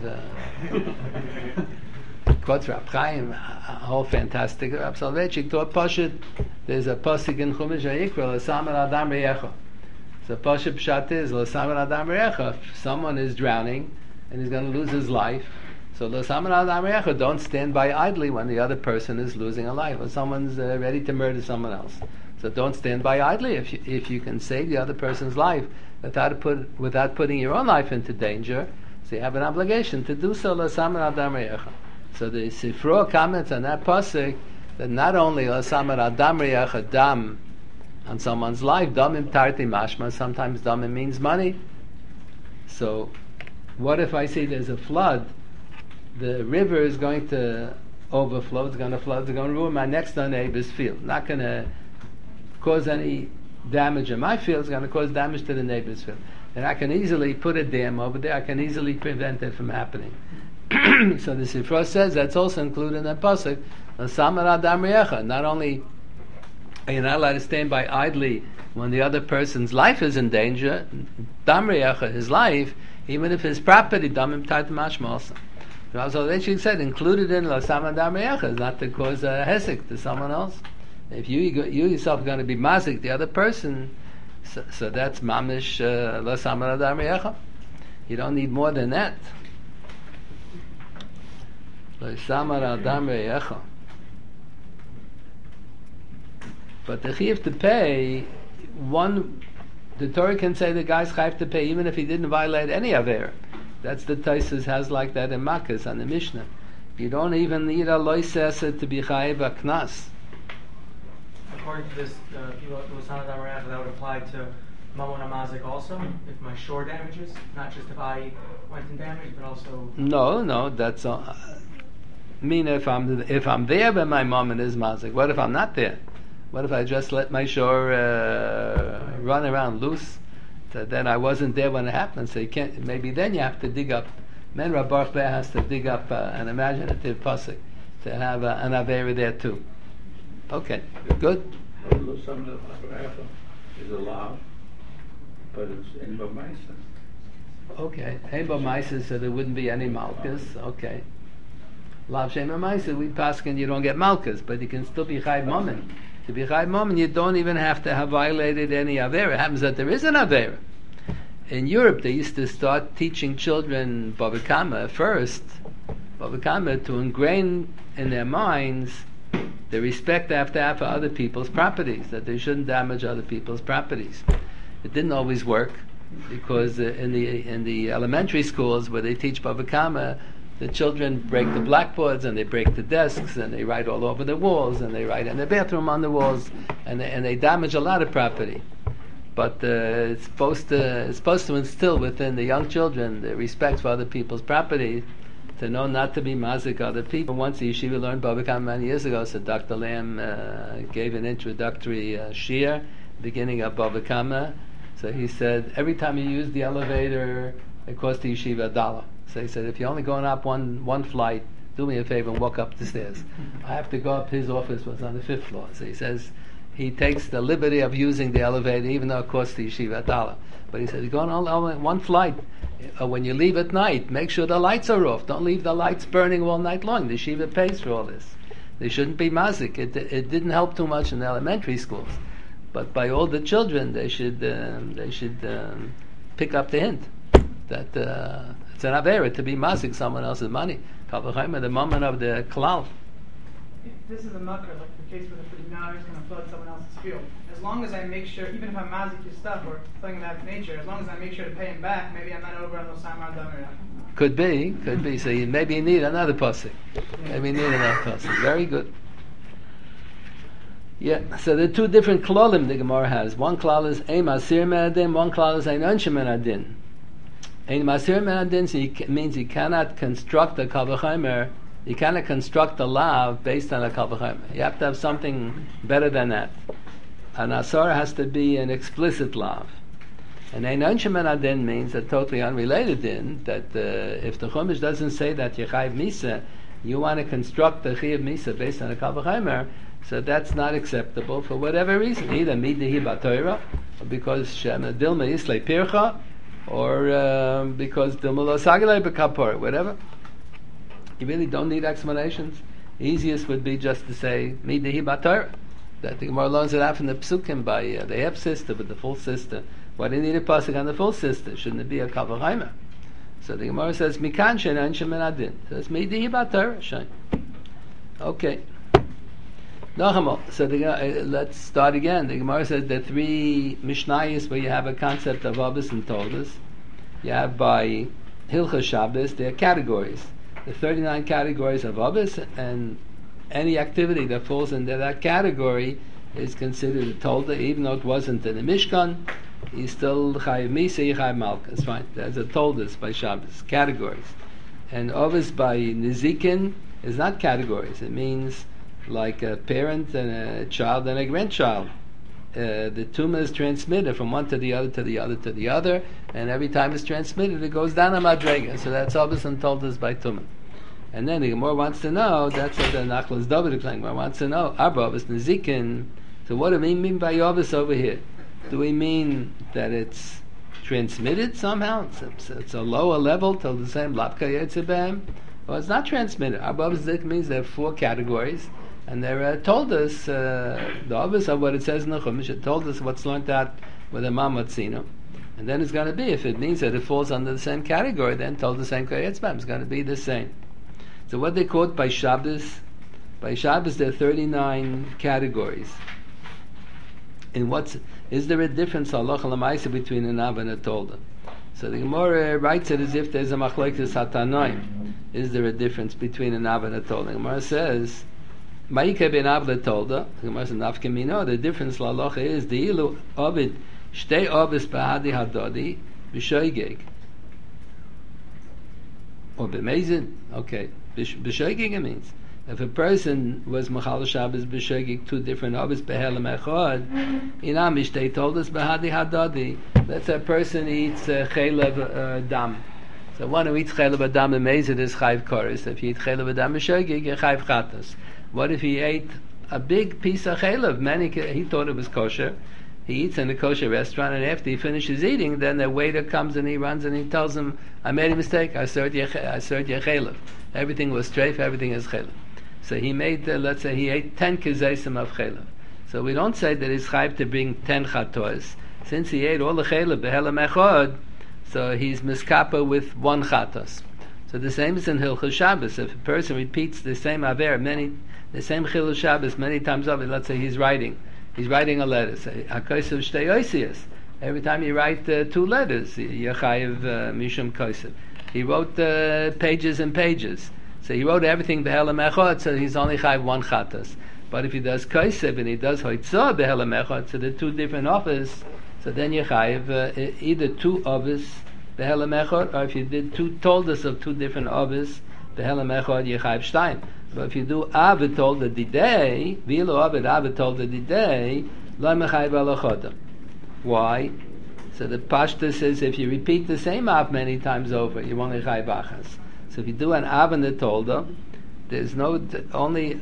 quotes Rav Chaim, whole fantastic. Rav Soloveitchik thought Pashut, there's a pasuk in Chumash HaYikra, L'samar Adam Reyecha. So Pashut Pshat is L'samar Adam Reyecha. If someone is drowning and he's going to lose his life, so L'samar Adam Reyecha, don't stand by idly when the other person is losing a life, or someone's ready to murder someone else. So don't stand by idly if you can save the other person's life without putting your own life into danger. So you have an obligation to do so. L'samar Adam Reyecha. So the Sifro comments on that pasuk that not only L'samar Adam Reyecha dam on someone's life, damim tarti mashma. Sometimes damim means money. So what if I say there's a flood? The river is going to overflow. It's going to flood. It's going to ruin my next door neighbor's field. Not going to cause any damage in my field. It's going to cause damage to the neighbor's field. And I can easily put a dam over there. I can easily prevent it from happening. So the Sifra says that's also included in that pasuk. L'samar Adam Reyecha. Not only are you not allowed to stand by idly when the other person's life is in danger, Dam Reyecha, his life, even if his property, Damim Tat Mashma also. Rav Soloveitchik said included in L'samar Adam Reyecha is not to cause a hesek to someone else. If you yourself are going to be mazik the other person, so that's mamish L'samar Adam Reyecha. You don't need more than that. L'samar Adam Reyecha. But the chiyuv to pay, the Torah can say the guy's chayiv to pay even if he didn't violate any aver. That's the Taisus has like that in Makkos on the Mishnah. You don't even need a loisesa to be chayiv a knas. According to this, that would apply to Mamon HaMazik also, if my shore damages, not just if I went in damage, but also... No, that's all. I mean, if I'm there when my Mamon is Mazik, what if I'm not there? What if I just let my shore run around loose? So then I wasn't there when it happened, so you can't, maybe then you have to dig up. Men Rav Baruch Ber has to dig up an imaginative pasuk to have an Avera there too. Okay, good. Some of the is allowed, but it's in Bamaisa. Okay, Ein Bamaisa, so there wouldn't be any Malkas. Okay. Lav Shem Bamaisa, we paskin you don't get Malkas, but you can still be Chayv Mammon. To be Chayv Mammon, you don't even have to have violated any Avera. It happens that there is an Avera. In Europe, they used to start teaching children Bava Kama first, Bava Kama, to ingrain in their minds the respect they have to have for other people's properties, that they shouldn't damage other people's properties. It didn't always work, because in the elementary schools where they teach Bava Kama, the children break the blackboards and they break the desks and they write all over the walls and they write in the bathroom on the walls and they damage a lot of property. But it's supposed to instill within the young children the respect for other people's property, to know not to be mazik other people. Once the yeshiva learned Bava Kama many years ago, so Dr. Lamb gave an introductory shiur, beginning of Bava Kama. So he said, every time you use the elevator, it costs the yeshiva $1. So he said, if you're only going up one flight, do me a favor and walk up the stairs. I have to go up, his office was on the 5th floor. So he says, he takes the liberty of using the elevator, even though it costs the yeshiva $1. But he said, you're going on one flight. When you leave at night, make sure the lights are off. Don't leave the lights burning all night long. The yeshiva pays for all this. They shouldn't be mazik. It didn't help too much in the elementary schools. But by all the children, they should pick up the hint that it's an avera to be mazik someone else's money. The moment of the klal. If this is a makar, like the case where the now is going to flood someone else's field, as long as I make sure, even if I'm mazik his stuff or something of that nature, as long as I make sure to pay him back, maybe I'm not over on L'samar Adam Reyecha. Could be. So maybe you need another pasuk. Maybe you need another pasuk. Very good. Yeah, so there are two different klalim the Gemara has. One klal is ein masir min adin, one klal is ein onshim min adin. Ein masir min adin means you cannot construct a kal v'chomer, you cannot construct a lav based on a kal v'chomer. You have to have something better than that. An asar has to be an explicit lav. And ein onshim min adin means a totally unrelated din, that if the Chumash doesn't say that you chayv misa, you want to construct the chayv misa based on a kal v'chomer, so that's not acceptable for whatever reason, either midahi b'Torah, or because Dilma Islay Pircha, or because Dilma lo Sagalei b'Kapor, whatever. You really don't need explanations. The easiest would be just to say midahi b'Torah. That the Gemara learns it out from the Psukim by the Eb sister, but the full sister. Why do you need a pasuk on the full sister? Shouldn't it be a kal v'chomer? So the Gemara says mikan she'en anshem min adin. So it's midahi b'Torah. Shein. Okay. So let's start again. The Gemara says there are three Mishnayos where you have a concept of Avos and Toldos. You have by Hilchos Shabbos, there are categories. The 39 categories of Avos, and any activity that falls into that category is considered a Tolda, even though it wasn't in the Mishkan. You still Chayiv Misa, you Chayiv Malka. It's fine. There's a Toldos by Shabbos, categories. And Avos by Nizikin is not categories. It means like a parent and a child and a grandchild. The tumah is transmitted from one to the other to the other to the other, and every time it's transmitted, it goes down a madrega. So that's obvious and told us by tumah. And then the Gemara wants to know, that's what the Nachlas David Gemara wants to know, Arba Avos Nezikin. So what do we mean by Avos over here? Do we mean that it's transmitted somehow? It's a lower level till the same Lapka Yetzibam? Well, it's not transmitted. Arba Avos Nezikin means there are four categories. And they told us the obvious of what it says in the Chumash. It told us what's learned out with the Mamatzino. And then it's going to be, if it means that it falls under the same category, then told the same Kayetzbam, it's going to be the same. So what they quote by Shabbos there are 39 categories. In is there a difference halacha l'maisa between an Av and a Tolda? So the Gemara writes it as if there's a machlokes hatanoim. Is there a difference between an Av and a Tolda? The Gemara says, Ma'ike ben Av leTolda. The Gemara says, Nafkamino. The difference l'halacha is the ilu ovid shtei ovis b'hadi hadodi b'shoigeg or b'mezid. Okay, b'shoigeg it means if a person was machal Shabbos b'shoigeg two different ovis b'helem echad, inam shtei toldas b'hadi hadodi. Let's say a person eats chelev dam. So one who eats chelev dam and mezid is chayv koris. If you eat chelev dam b'shoigeg, you chayv chatas. What if he ate a big piece of chelev? He thought it was kosher. He eats in a kosher restaurant, and after he finishes eating, then the waiter comes and he runs and he tells him, I made a mistake, I served you chelev. Everything was treif, everything is chelev. So he made, let's say he ate 10 kezesim of chelev. So we don't say that he's chayv to bring 10 chatos. Since he ate all the chelev, behelem echad, so he's miskapa with 1 chatos. So the same is in Hilchos Shabbos. If a person repeats the same aver the same Chilul Shabbos many times over, let's say he's writing a letter, say HaKosev Shtei Oisias. Every time you write 2 letters, Yechayev Mishum Kosev. He wrote pages and pages. So he wrote everything Behelem Echad, so he's only Chayev 1 Chatas. But if he does Kosev and he does Hoitzah Behelem Echad, so the 2 different office, so then Yechayev either 2 office Behelem Echad, or if you did 2 toldas of 2 different office Behelem Echad, Yechayev Shtein. But if you do Avid told the day, Vilo Avid told the day, Lo Mechayev Alochotam. Why? So the Pashta says if you repeat the same Av many times over, you only Chayev Achas. So if you do an Av and the Tolda, there's no only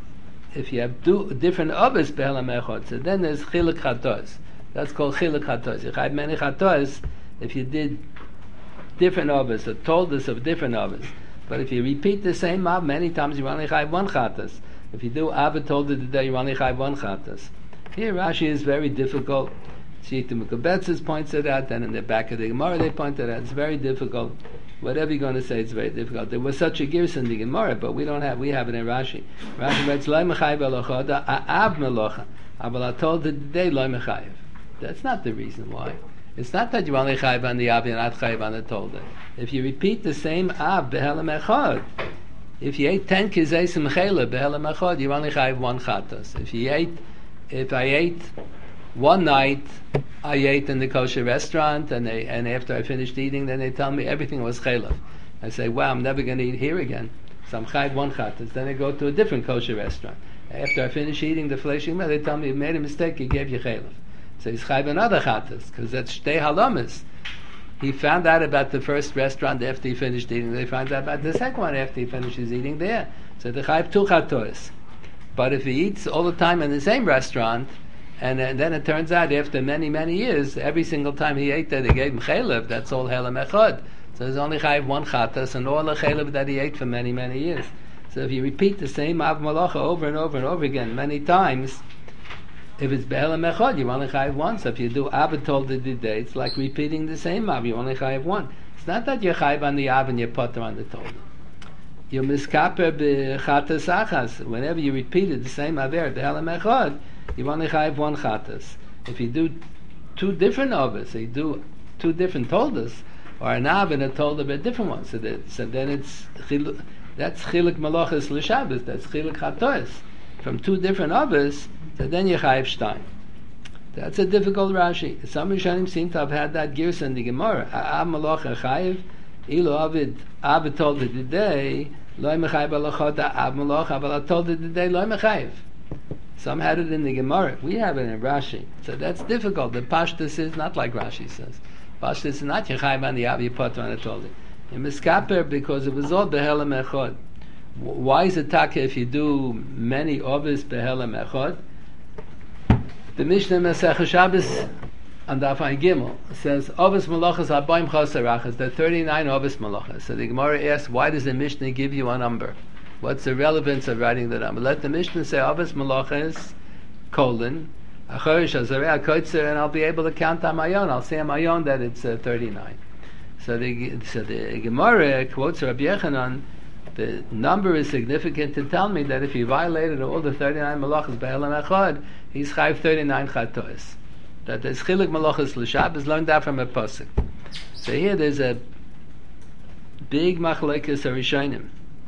if you have different Avos Behelam Echad. So then there's Chiluk Chatos. That's called Chiluk Chatos. You Chayev many Chatos if you did different Avos, or Toldas of different Avos. But if you repeat the same Av many times, you only Chayev 1 Chatas. If you do Av told the day, you only Chayev 1 Chatas. Here Rashi is very difficult. Shita Mekubetzes points it out, then in the back of the Gemara they point it out. It's very difficult. Whatever you're going to say, it's very difficult. There was such a girs in the Gemara, but we have it in Rashi. Rashi writes, Lo Mechayev Alochoda, Av Melocha. Aval told the day, Lo Mechayev. That's not the reason why. It's not that you only chayiv on the Av, you're not chayiv on the Tolda. If you repeat the same Av, Behelem Echad, if you ate 10 Kizesim Chelev, Behelem Echad, you only chayiv 1 Chatas. If you ate if I ate one night, I ate in the kosher restaurant, and after I finished eating, then they tell me everything was chaylev. I say, wow, I'm never going to eat here again. So I'm chayv one chatas. Then I go to a different kosher restaurant. After I finish eating the fleshing meal, they tell me you made a mistake, you gave you chaylev. So he's chayv another chatas, because that's shtei halamas. He found out about the first restaurant after he finished eating. They find out about the second one after he finishes eating there. So the chayv two chatos. But if he eats all the time in the same restaurant, and then it turns out after many, many years, every single time he ate there, they gave him chaylev, that's all helam echad. So there's only chayv one chatas, and all the chaylev that he ate for many, many years. So if you repeat the same av malacha over and over and over again, many times, if it's behelam echad, you only chayv one. So if you do av tol didei, it's like repeating the same av, you only chayv one. It's not that you're chayv on the av and you're potter on the tol. You're miskaper b'chatas achas. Whenever you repeated the same aver, behelam echad, you only have one chatas. If you do two different overs, so you do two different toldas, or an av and a tolda but a different one, so then it's that's chiluk malachas l'shabbos, that's chiluk chatois. From two different overs, so then you chayiv shtein. That's a difficult Rashi. Some Rishonim seem to have had that girsa in the Gemara. Av malacha chayiv, ilo avid tolda didei, loy mechayiv alachot av malacha, but tolda didei loy mechayiv. Some had it in the Gemara. We have it in Rashi. So that's difficult. The Pashtus is not like Rashi says. Pashtus is not Yechayim on the Avi Potter on the Toldi. In Miskaper, because it was all Behelam Echad. Why is it taka if you do many Ovis Behelam Echad? The Mishnah Masech Shabbos on Daf Ein Gimel says Ovis Malachas Abayim Chasarachas. There are 39 Ovis Malachas. So the Gemara asks, why does the Mishnah give you a number? What's the relevance of writing the number? Let the Mishnah say Avos Malachas colon Achorish Azarei Koitzer, and I'll be able to count on my own. I'll say on my own that it's 39. So the Gemara quotes Rabbi Yechanan. The number is significant to tell me that if he violated all the 39 Malachas Be'elam Echad, he's chayv 39 Chatos. That there's chiluk Malachas l'Shabbos learned that from a pasuk. So here there's a big machlokes harishonim.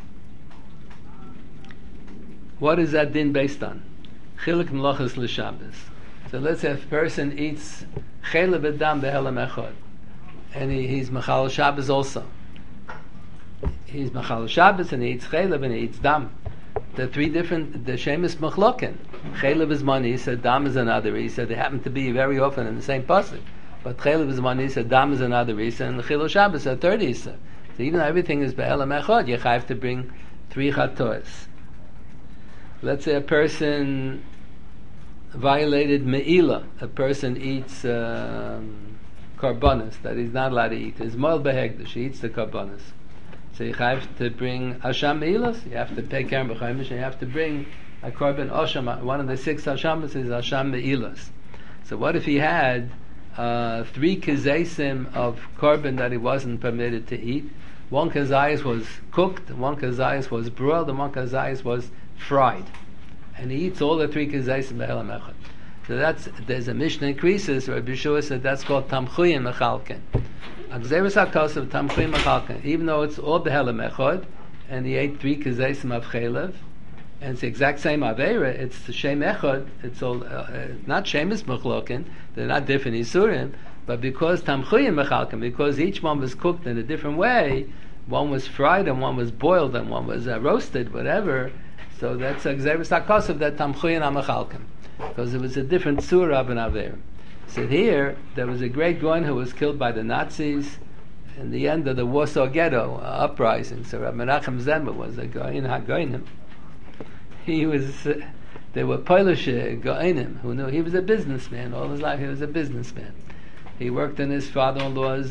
What is that din based on? Chiluk melachas l'Shabbos. So let's say if a person eats chelev v'dam behelam echad, and he's machal Shabbos also. He's machal Shabbos and he eats chelev and he eats dam. The three different, the shemis machloken. Chelev is one, he said dam is another. He said they happen to be very often in the same pasuk. But chelev is one, he said dam is another. He said and chilul Shabbos are 30. So even though everything is behelam echad, you have to bring 3 chatois. Let's say a person violated me'ilah. A person eats karbonis that he's not allowed to eat. It's moel behegdish. He eats the karbonis. So you have to bring asham me'ilas. You have to pay keren b'chaimish, and you have to bring a korban asham. One of the 6 ashamas is asham me'ilas. So what if he had 3 kizaysim of korban that he wasn't permitted to eat? One kazayis was cooked, one kazayis was broiled, and one kazayis was fried, and he eats all the 3 kazayis in behelam echad. So there's a Mishnah in Krisis where Bishua said that's called tamchuyin mechalken. Agzeres hakos tamchuyin mechalken. Even though it's all behelam echad, and he ate 3 kazayis of chelev, and it's the exact same avera. It's the shem echad. It's all not shemis mechloken. They're not different isurim, but because tamchuyin mechalken, because each one was cooked in a different way. One was fried and one was boiled and one was roasted, whatever. So that's Xeris HaKosav that Tamchuyin HaMechalkim, because it was a different surah of an Aver. So here, there was a great Goin who was killed by the Nazis in the end of the Warsaw Ghetto uprising. So Rabbi Menachem Zemmer was a Goin HaGoinim. He was, there were Polish Goinim who knew he was a businessman. All his life he was a businessman. He worked in his father-in-law's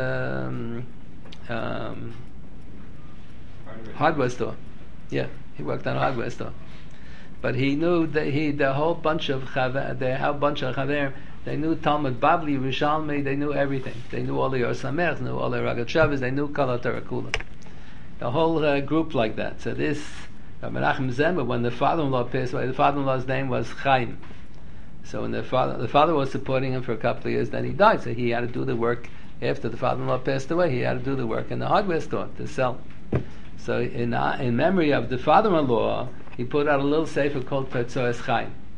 hardware store. Yeah, he worked on a hardware store. But he knew that the whole bunch of chaver, they knew Talmud Bavli, Rishalmi, they knew everything. They knew all the Yor Sameach, knew all the Ragat Shabbos, they knew Kol HaTorah Kula. The whole group like that. So this, Menachem Zemmer, when the father-in-law passed away, the father-in-law's name was Chaim. So when the father was supporting him for a couple of years, then he died. So he had to do the work. After the father-in-law passed away, he had to do the work in the hardware store to sell. So in memory of the father-in-law, he put out a little sefer called Petzoes Chaim.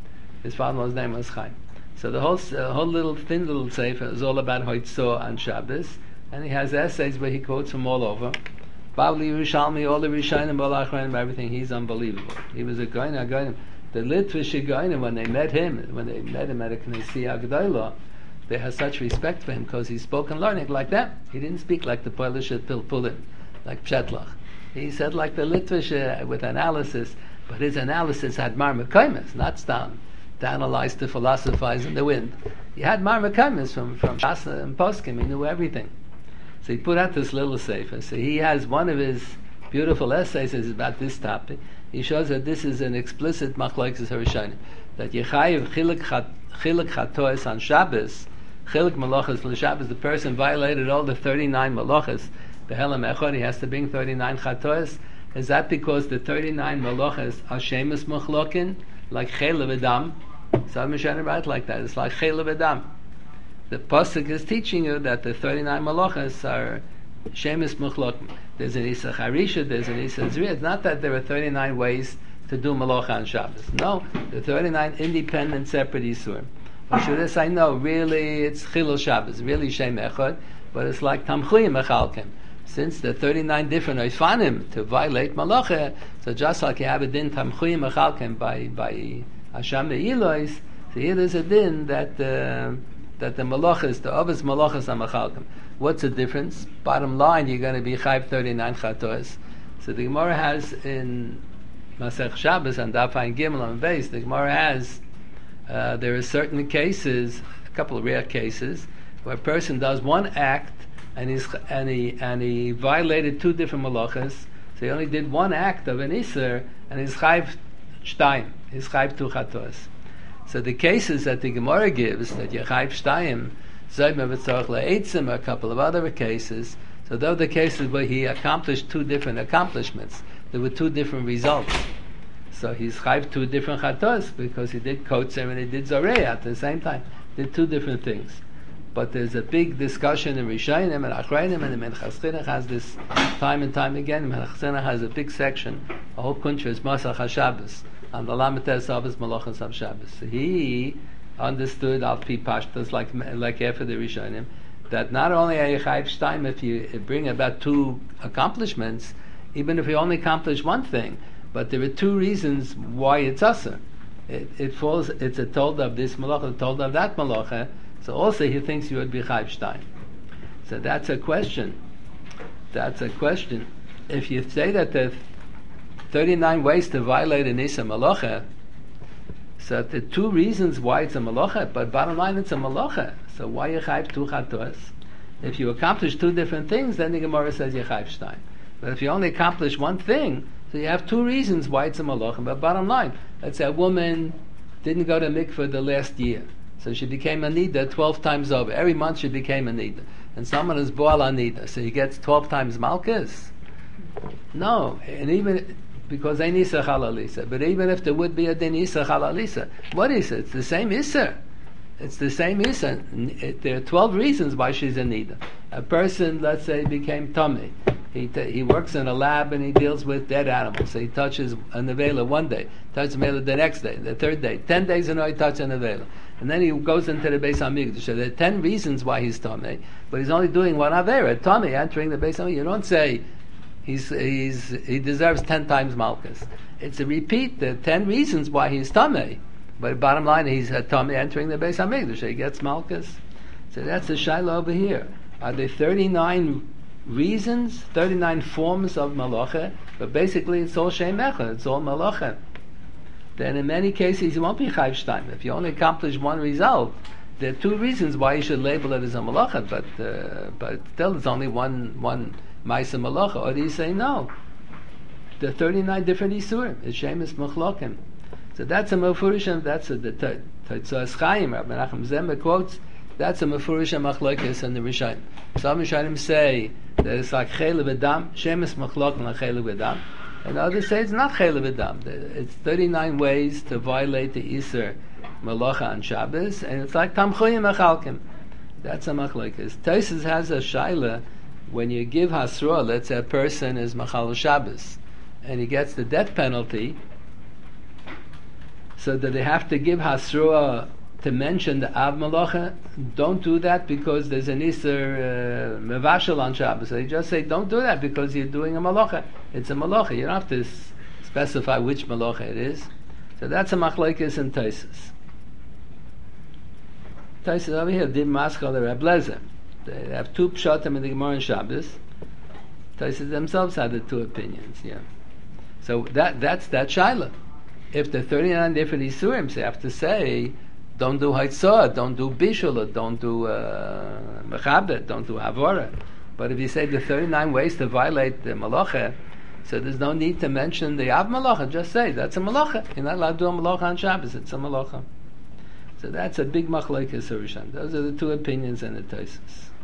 His father-in-law's name was Chaim. So the whole thin little sefer is all about Hoitzah and Shabbos, and he has essays where he quotes from all over. Bavli Yerushalmi, all the Rishonim, all Achronim, everything. He's unbelievable. He was a Goyim. The Litvish Goyim, when they met him at a Knesset Agdolah, they had such respect for him because he spoke and learning like that. He didn't speak like the Polish at Pilpulin, like Pshetlach. He said like the Litvish with analysis, but his analysis had marmekaimis, not stam to analyze, to philosophize in the wind. He had marmekaimis from Shasa and Poskim. He knew everything. So he put out this little sefer. So he has one of his beautiful essays is about this topic. He shows that this is an explicit machlokes harishonim, that Yechayev chiluk chatoes on Shabbos, chiluk malachas l'Shabbos. The person violated all the 39 malachas. Behelam echad, he has to bring 39 chatoes. Is that because the 39 malachas are shemus machlokin, like chelev adam? So I'm saying about it like that. It's like chelev adam. The pasuk is teaching you that the 39 malachas are shemus machlokin. There's an Isa Charisha, there's an Isa Zriya. It's not that there are 39 ways to do malacha on Shabbos. No, the 39 independent, separate Yisurim. Or should I say, no, really it's Chilul Shabbos, really Shem Echad, but it's like Tamchuyim Echalkim. Since the 39 different Oifanim to violate malacha, so just like you have a din Tamchuyim Echalkim by Hasham Elois, so here there's a din that the malachas, the Avos malachas are Mechalkim. What's the difference? Bottom line, you're going to be chayv 39 chatos. So the Gemara has in Masech Shabbos and Daf Ayin Gimel on base. The Gemara has there are certain cases, a couple of rare cases, where a person does one act and he violated two different malachas. So he only did one act of an iser and he's chayv shtayim. He's chayv two chatos. So the cases that the Gemara gives that you're chayv shtayim, a couple of other cases. So those are the cases where he accomplished two different accomplishments. There were two different results. So he's chayv two different chatos because he did kotzer and he did zoreh at the same time. Did two different things. But there's a big discussion in Rishonim and Achronim, and the Minchas Chinuch has this time and time again. Minchas Chinuch has a big section. A whole kuntra is Masach HaShabbos and the Lametes Avos Malachas of Shabbos. So he understood al pi pashtas like after the Rishonim that not only are you chayv shtayim if you bring about two accomplishments, even if you only accomplish one thing, but there are two reasons why it's aser. It falls. It's a told of this malacha, a told of that malacha. So also he thinks you would be chayv shtayim. So that's a question. If you say that there are 39 ways to violate an isa malacha, so the two reasons why it's a malacha, but bottom line it's a malacha. So why you chayv two chatos? If you accomplish two different things, then the Gemara says you chayv shtayim. But if you only accomplish one thing, so you have two reasons why it's a malacha. But bottom line, let's say a woman didn't go to mikveh the last year, so she became a nida 12 times over. Every month she became a nida, and someone is boal a nida, so he gets 12 times malchus. No, and even because they nisa chalalisa. But even if there would be a din isa chalalisa, what is it? It's the same isa. It's the same isa. There are 12 reasons why she's a nida. A person, let's say, became tummy. He works in a lab and he deals with dead animals. So he touches a nevela one day, touches a nevela the next day, the third day, 10 days in a row he touches a nevela, and then he goes into the Beis Hamikdash. So there are 10 reasons why he's tummy, but he's only doing one avera, tummy, entering the Beis Hamikdash. You don't say he deserves 10 times malchus. It's a repeat. The 10 reasons why he's tamei, but bottom line he's a tamei entering the Beis Hamikdash. He gets malchus. So that's the shaila over here. Are there 39 reasons, 39 forms of malacha? But basically it's all shem echad. It's all malacha. Then in many cases you won't be chayv shtayim. If you only accomplish one result, there are two reasons why you should label it as a malacha. But still, it's only one. Ma'aseh malacha, or do you say no? There are 39 different isurim. It's shemus machlokim. So that's a mefurishim. That's the Teitzos Chaim. Rabbi Nachum Zemer quotes. That's a mefurishim machlokes in the Rishonim. Some Rishonim say that it's like chelev adam, shemus machlokim like chelev adam, and others say it's not chelev adam. It's 39 ways to violate the iser malacha on Shabbos, and it's like tamchoyim achalkim. That's a machlokes. Tosfos has a shaila. When you give hasra, let's say a person is machal Shabbos, and he gets the death penalty, So that they have to give Hasrua to mention the Av Malacha. Don't do that because there's an Isser Mevashel on Shabbos. So they just say, don't do that because you're doing a Malacha. It's a Malacha. You don't have to specify which Malacha it is. So that's a Machlekes and Taisus. Taisus over here did Maskal the Reb Lezer. They have two pshatim in the Gemara and Shabbos. Taisus themselves had the two opinions. Yeah. So that's that shaila. If the 39 different isurim, so you have to say, don't do haitzah, don't do bishul, don't do mechabed, don't do havora. But if you say the 39 ways to violate the malacha, so there's no need to mention the av malacha. Just say that's a malacha. You're not allowed to do a malacha on Shabbos. It's a malacha. So that's a big machlekes Rishon. Those are the two opinions in the Taisus.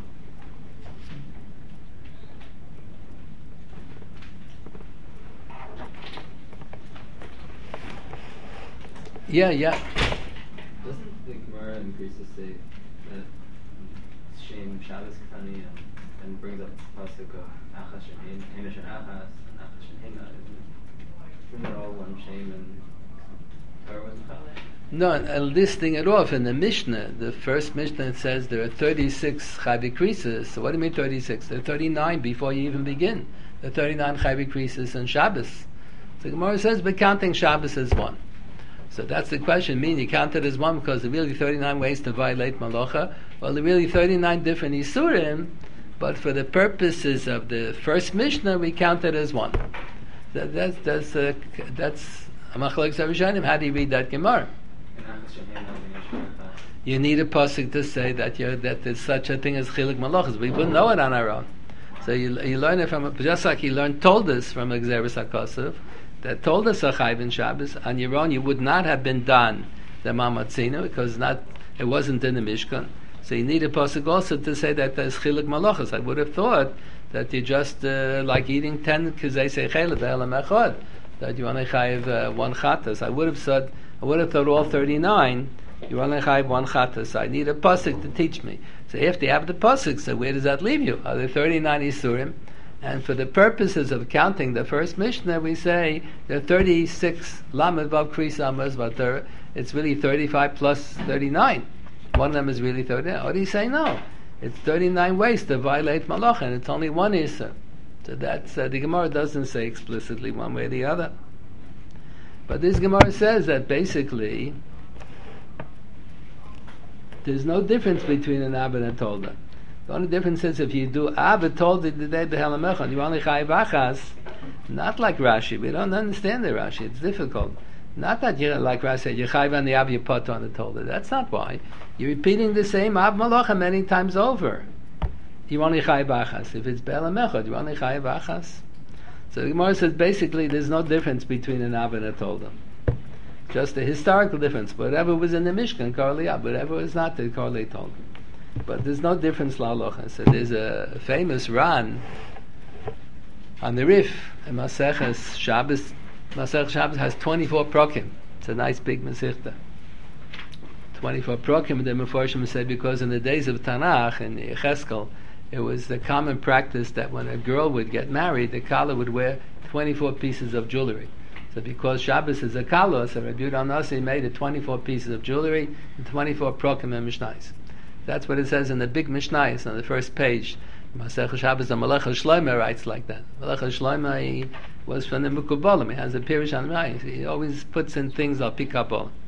Yeah. Doesn't the Gemara in Greece say that Shem Shabbos Kani and brings up the pasuk of Achas and Hamish and Achas and Achas and Hina? Isn't it all one Shem and Torah wasn't Chaleh? No, and listing it off in the Mishnah, the first Mishnah, it says there are 36 Chayvik Krisis. So what do you mean 36? There are 39 before you even begin. There are 39 Chayvik Krisis and Shabbos. So the Gemara says, but counting Shabbos as one. So that's the question. Mean you count it as one because there are really 39 ways to violate Malacha. Well, there are really 39 different Isurim, but for the purposes of the first Mishnah, we count it as one. That's a Machlekes Rishonim. How do you read that Gemara? You need a pasuk to say that there's such a thing as Chilik Malachas. We wouldn't know it on our own. So you learn it from, just like you told us from Gzeres HaKosov, that told us a Chayv in Shabbos. On your own, you would not have been done the Mamatzina because it wasn't in the Mishkan. So you need a pasuk also to say that there's Chilik Malachas. I would have thought that you just like eating 10 Kizei Seichel Be'elam Echad, that you only Chayv one Chatas. I would have thought all 39, you only Chayv one Chatas. So I need a pasuk to teach me. So if they have the pasuk, so where does that leave you? Are there 39 Isurim? And for the purposes of counting the first Mishnah, we say there are 36 Lamed Vav Krisa Amaz Torah. It's really 35 plus 39. One of them is really 39. Or do you say no? It's 39 ways to violate Malacha, and it's only one Isur. So that's the Gemara doesn't say explicitly one way or the other. But this Gemara says that basically there's no difference between an Ab and a Tolda. The only difference is if you do Ab and Tolda the day Be'elam Echad, you only Chayiv Achas, not like Rashi. We don't understand the Rashi. It's difficult. Not that you're like Rashi said, you Chayiv on the Ab, you put on the Tolda. That's not why. You're repeating the same Ab Malacha many times over. You only Chayiv Achas. If it's Be'elam Echad, you only Chayiv Achas. So the Gemara says basically there's no difference between an Av and a Tolda. Just a historical difference. Whatever was in the Mishkan, Karli Av. Whatever was not, the Karli Tolda. But there's no difference la halacha. So there's a famous Ran on the Rif in Maseches Shabbos. Maseches Shabbos has 24 prokim. It's a nice big Masechta. 24 prokim. The Mefarshim said because in the days of Tanakh and Yecheskel, it was the common practice that when a girl would get married, the Kala would wear 24 pieces of jewelry. So because Shabbos is a Kala, so Rabbi Yehuda Nasi made it 24 pieces of jewelry and 24 prokim and Mishnais. That's what it says in the big Mishnais on the first page. Masech Shabbos, the Melech Shlomo writes like that. Melech Shlomo, he was from the Mukubalim. He has a Pirush on the He always puts in things I'll pick up on.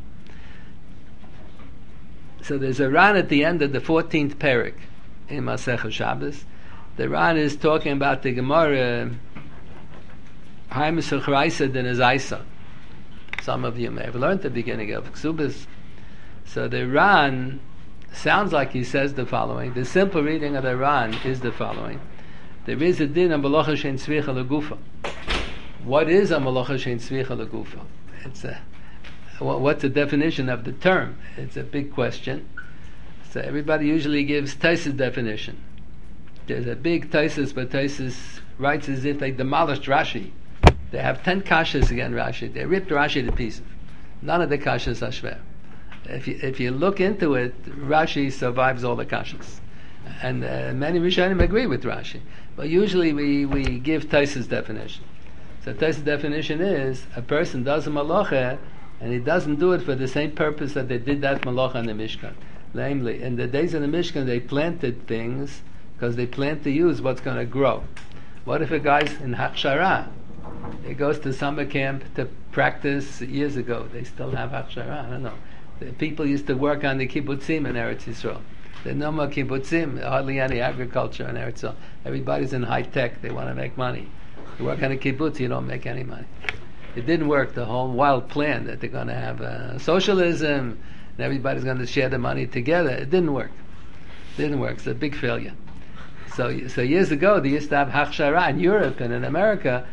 So there's a Ran at the end of the 14th Perek in Masech Shabbos. The Ran is talking about the Gemara Haimis Uchraisa den Azaisa. Some of you may have learned the beginning of Ksubis. So the Ran sounds like he says the following. The simple reading of the Ran is the following. There is a din of Malacha Shein Tzvicha Legufa. What is a Malacha Shein Tzvicha Legufa? What's the definition of the term? It's a big question. So everybody usually gives Taisus definition. There's a big Taisus, but Taisus writes as if they demolished Rashi. They have 10 kashas against Rashi. They ripped Rashi to pieces. None of the kashas are shver. If you look into it, Rashi survives all the kashas. And many Rishonim agree with Rashi. But usually we give Taisus definition. So Taisus definition is, a person does a malacha, and he doesn't do it for the same purpose that they did that malacha in the Mishkan. Namely, in the days of the Mishkan, they planted things because they plan to use what's going to grow. What if a guy's in Hakshara? He goes to summer camp to practice years ago. They still have Hakshara, I don't know. The people used to work on the kibbutzim in Eretz Yisrael. There are no more kibbutzim, hardly any agriculture in Eretz Yisrael. Everybody's in high tech, they want to make money. You work on a kibbutz, you don't make any money. It didn't work, the whole wild plan that they're going to have socialism and everybody's going to share the money together. It didn't work. It's a big failure. So years ago, they used to have Hakshara in Europe and in America.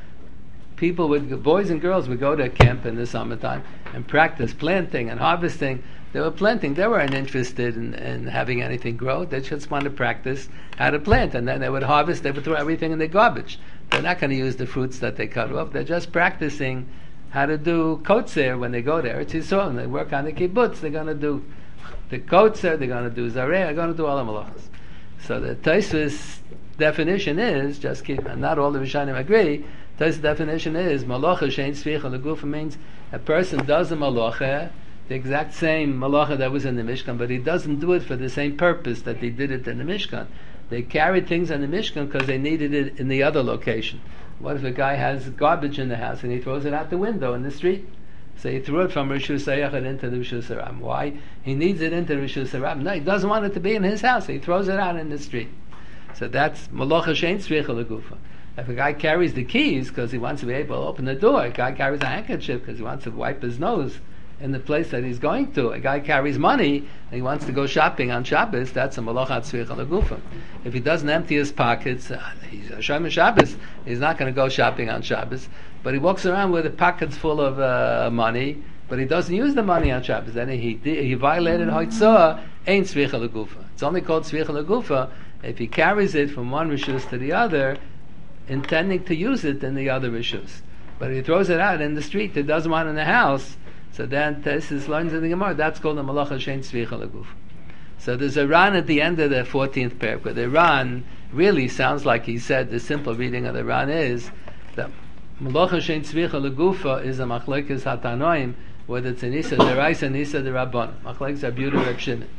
Boys and girls would go to a camp in the summertime and practice planting and harvesting. They were planting. They weren't interested in having anything grow. They just wanted to practice how to plant. And then they would harvest. They would throw everything in the garbage. They're not going to use the fruits that they cut off. They're just practicing how to do kotzer when they go there. It's Yisrael, and they work on the kibbutz. They're going to do the kotzer. They're going to do zareh. They're going to do all the malachas. So the Tosfos definition is, and not all the Rishonim agree, Tosfos definition is, malacha shein tzvicha legufa means a person does a malacha, the exact same malacha that was in the Mishkan, but he doesn't do it for the same purpose that they did it in the Mishkan. They carried things in the Mishkan because they needed it in the other location. What if a guy has garbage in the house and he throws it out the window in the street? So he threw it from Rishus Hayachid into the Rishus Haram. Why? He needs it into the Rishus Haram. No, he doesn't want it to be in his house. So he throws it out in the street. So that's Malacha Shein Tzvicha Legufa. If a guy carries the keys because he wants to be able to open the door, a guy carries a handkerchief because he wants to wipe his nose in the place that he's going to, a guy carries money and he wants to go shopping on Shabbos, that's a Malacha Tzvicha Legufa. If he doesn't empty his pockets, he's a Shomer Shabbos, he's not going to go shopping on Shabbos, but he walks around with the pockets full of money, but he doesn't use the money on Shabbos, then he violated Hoitzah, ain't Tzvicha Legufa. It's only called Tzvicha Legufa if he carries it from one Rishus to the other, intending to use it in the other Rishus. But if he throws it out in the street, he doesn't want it in the house, so then Tosfos learns in the Gemara, that's called the Malacha Shein Tzvicha Legufa. So there's a Ran at the end of the 14th paragraph. The Ran really sounds like he said, the simple reading of the Ran is that Malacha Shein Tzvicha Legufa is a Machlekes HaTanoim, whether it's a Nisa Deraisa and Nisa Derabban. Machlekes are beautiful Reb Shimon.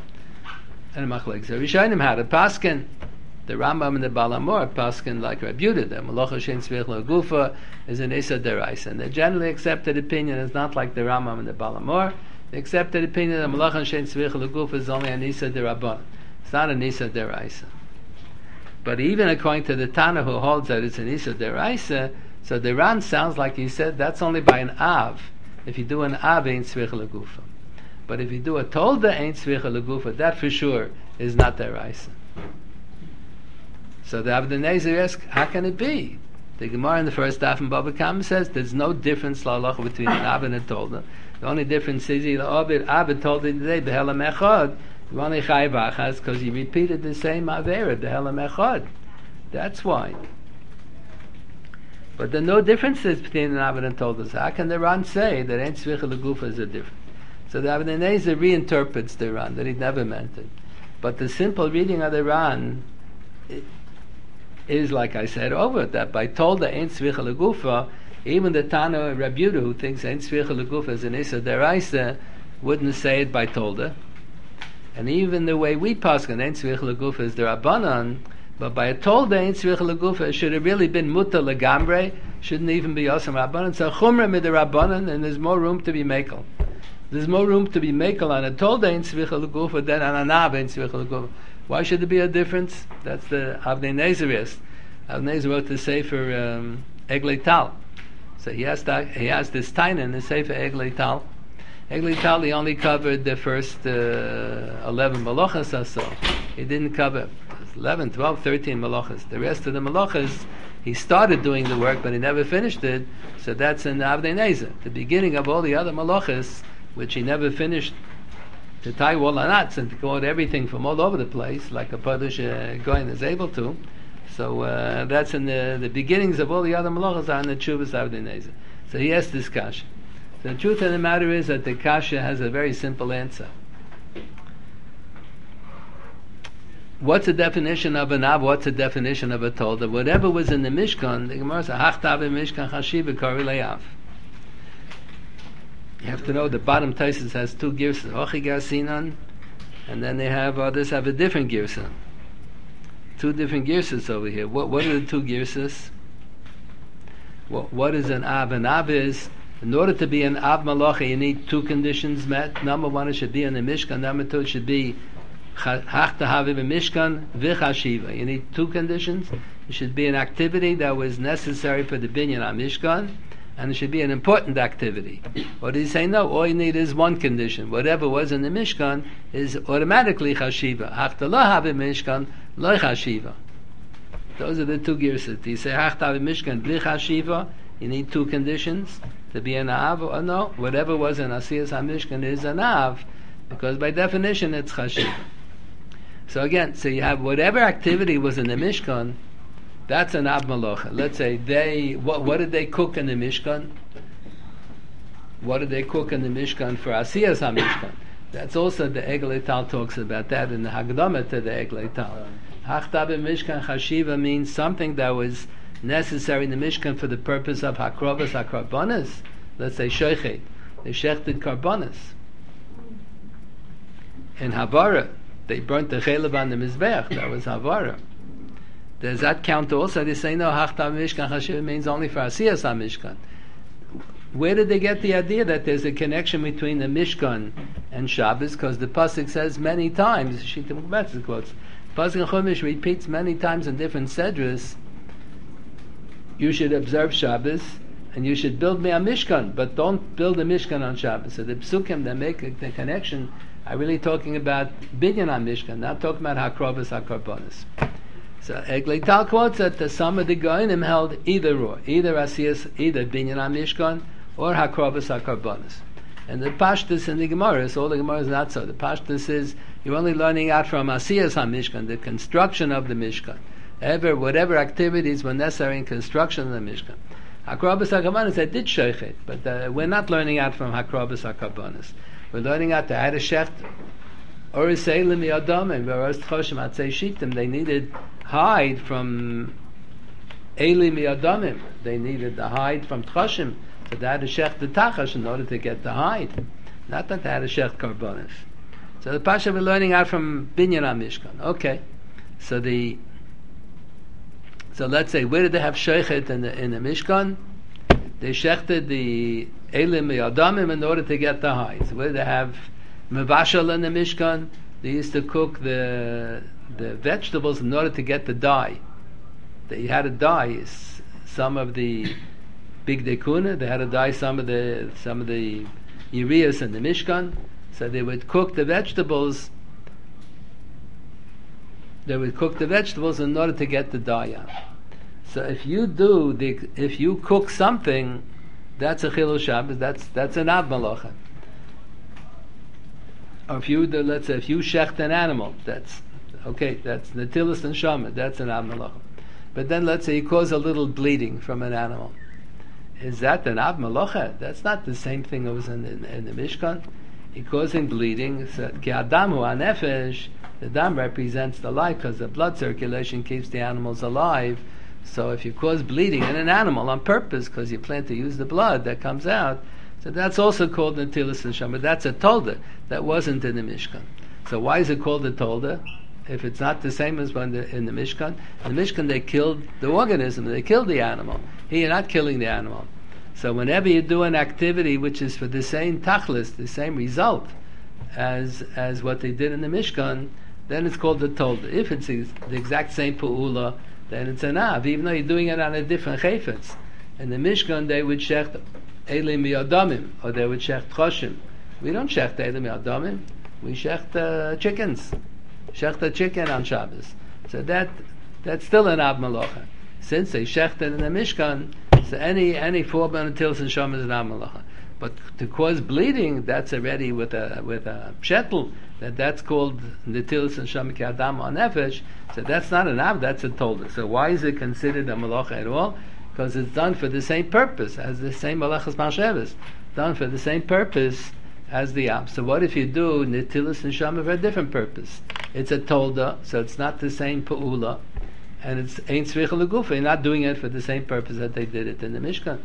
And Machlekes are Rishonim had a Paskin. The Rambam and the Baal HaMor Paskin like Reb Yehuda. The Malacha Shein Tzvicha Legufa is an Nisa Deraisa. And the generally accepted opinion is not like the Rambam and the Baal HaMor. The accepted opinion that Malacha Shein Tzvicha Legufa is only a Nisa Derabban. It's not a Nisa Deraisa. But even according to the Tana who holds that it's a Nisa Deraisa, so the Ran sounds like he said that's only by an Av. If you do an Av, ain't Tzvicha Legufa. But if you do a Tolda, ain't Tzvicha Legufa. That for sure is not Deraisa. So the Avnei Nezer asks, how can it be? The Gemara in the first daf in Bava Kama says there's no difference l'halacha between an Av and a Tolda. The only difference is the Av told it today, Behelam Echad, you only chayiv achas because he repeated the same Avera, Behelam Echad. That's why. But there are no differences between an Av and a Tolda. So how can the Ran say that ain't Tzvicha Legufa is a difference? So the Avnei Nezer reinterprets the Ran, that he never meant it. But the simple reading of the Ran is, like I said, over that by Tolda ain't Tzvicha Legufa, even the Tana Reb Yehuda who thinks ain't Tzvicha Legufa is an Issa Deraisa wouldn't say it by Tolda. And even the way we paskin ain't Tzvicha Legufa is the Rabbanan, but by a Tolda ain't Tzvicha Legufa, it should have really been Muta Legambre, shouldn't even be Yosem Rabbanan. So Chumra mid the Rabbanan, and there's more room to be Mekel. There's more room to be Mekel on a Tolda ain't Tzvicha Legufa than on an Av ain't Tzvicha Legufa. Why should there be a difference? That's the Avnei Nezerist. Avnei Nezer wrote the Sefer Eglei Tal. So he has this Taina in the Sefer Eglei Tal. Eglei Tal, he only covered the first 11 malachas or so. He didn't cover 11, 12, 13 malachas. The rest of the malachas, he started doing the work, but he never finished it. So that's in Avnei Nezer. The beginning of all the other malachas, which he never finished, to tie wall and to go out everything from all over the place, like a Padush Goyen is able to. So that's in the beginnings of all the other malachas are in the Tshuvas Avnei Nezer. So he asked this kasha. So the truth of the matter is that the kasha has a very simple answer. What's the definition of an Av? What's the definition of a Tolda? Whatever was in the Mishkan, the Gemara says, Hachtav Mishkan Chashiv Kari Le'av. have to know the bottom Taisus has two girsas, Ochi Garsinan, and then they have others have a different girsa. Two different girsas over here. What are the two girsas? What is an Av? An Av is, in order to be an Av Malacha, you need two conditions met. Number one, it should be in the Mishkan. Number two, it should be Hach Tahaviv Mishkan V'chashiva. You need two conditions. It should be an activity that was necessary for the binyan on Mishkan, and it should be an important activity. Or did he say no? All you need is one condition. Whatever was in the Mishkan is automatically Chashiva. Hach Tahaviv Mishkan Lo Chashiva. Those are the two girsas. Do you say Hach Tahaviv Mishkan V'chashiva? You need two conditions to be an Av, or no? Whatever was in Asiyas HaMishkan is an Av, because by definition it's Chashiva. So again, so you have whatever activity was in the Mishkan, that's an Av Malacha. Let's say what did they cook in the Mishkan? What did they cook in the Mishkan for Asiyas HaMishkan? That's also the Eglei Tal talks about that in the Hagdama to the Eglei Tal. Hachtav Mishkan Chashiva means something that was necessary in the Mishkan for the purpose of Hakrovas HaKarbonis. Let's say Shochet. They shechted Karbonis. In Havara, they burnt the Chelev on the Mizbeach. That was Havara. Does that count also? They say no, Hachtav Mishkan Chashiva means only for Asiyas HaMishkan. Where did they get the idea that there's a connection between the Mishkan and Shabbos? Because the Pasuk says many times, Shita Mukbatz quotes, Pasuk Chumash repeats many times in different sedras, you should observe Shabbos, and you should build me a Mishkan, but don't build a Mishkan on Shabbos. So the Psukim that make the connection are really talking about Binyan on Mishkan, not talking about Hakrovas HaKarbonis. So Eglei Tal quotes that the some of the Goinim held either Asiyas, either Binyan on Mishkan, or Hakrovas HaKarbonis. And the Pashtus in the Gemaras, all the Gemaras are not so. The Pashtus is, you're only learning out from Asiyas HaMishkan, the construction of the Mishkan. Whatever activities were necessary in construction of the Mishkan. Hakrobas HaKarbonis, I did Shochet, but we're not learning out from Hakrobas HaKarbonis. We're learning out the Had a Shecht, Orisei Limi Adam, and Veros Tchoshim Atzei Shittim. They needed hide from Eli Mi Adamim. They needed the hide from Tchoshim. So they had a Shecht the Tachash in order to get the hide. Not that they had a Shecht Karbonis. So the Pasha we're learning out from Binyan HaMishkan. Okay. So let's say, where did they have Shochet in the Mishkan? They shechted the Elim Adamim in order to get the hides. Where did they have Mevashal in the Mishkan? They used to cook the vegetables in order to get the dye. They had to dye some of the big dekuna. They had to dye some of the ureas in the Mishkan. So they would cook the vegetables. They would cook the vegetables in order to get the dye out. So if you cook something, that's a Chilul Shabbos. That's an Av Malacha. Or if you shecht an animal, that's Netilas and Shama. That's an Av Malacha. But then let's say you cause a little bleeding from an animal. Is that an Av Malacha? That's not the same thing that was in the Mishkan. You're causing bleeding. So Ki Adam Hu HaNefesh. The dam represents the life because the blood circulation keeps the animals alive. So if you cause bleeding in an animal on purpose because you plan to use the blood that comes out, so that's also called Netilas and Shama. That's a Tolda that wasn't in the Mishkan. So why is it called a Tolda? If it's not the same as in the Mishkan. In the Mishkan they killed the organism, they killed the animal. Here you're not killing the animal. So whenever you do an activity which is for the same tachlis, the same result as what they did in the Mishkan, then it's called the Tolda. If it's the exact same Pu'ula, then it's an Av, even though you're doing it on a different chayfetz. In the Mishkan, they would shecht Elim Yadamim, or they would shecht Choshim. We don't shecht Elim Yadamim, we shecht chickens. Shecht a chicken on Shabbos. So that's still an Av Malacha. Since they shechted in the Mishkan, so any forban Netilas and Shama is an Av Malacha. But to cause bleeding, that's already with a pshetel, that's called Netilas and Shama Ki Adam HaNefesh. So that's not an Av, that's a Tolda. So why is it considered a Malacha at all? Because it's done for the same purpose as the same Malachas Mashevas, done for the same purpose as the Av. So what if you do Netilas and Shama for a different purpose? It's a Tolda, so it's not the same Pa'ula, and it's Ein Tzricha L'Gufa. You're not doing it for the same purpose that they did it in the Mishkan.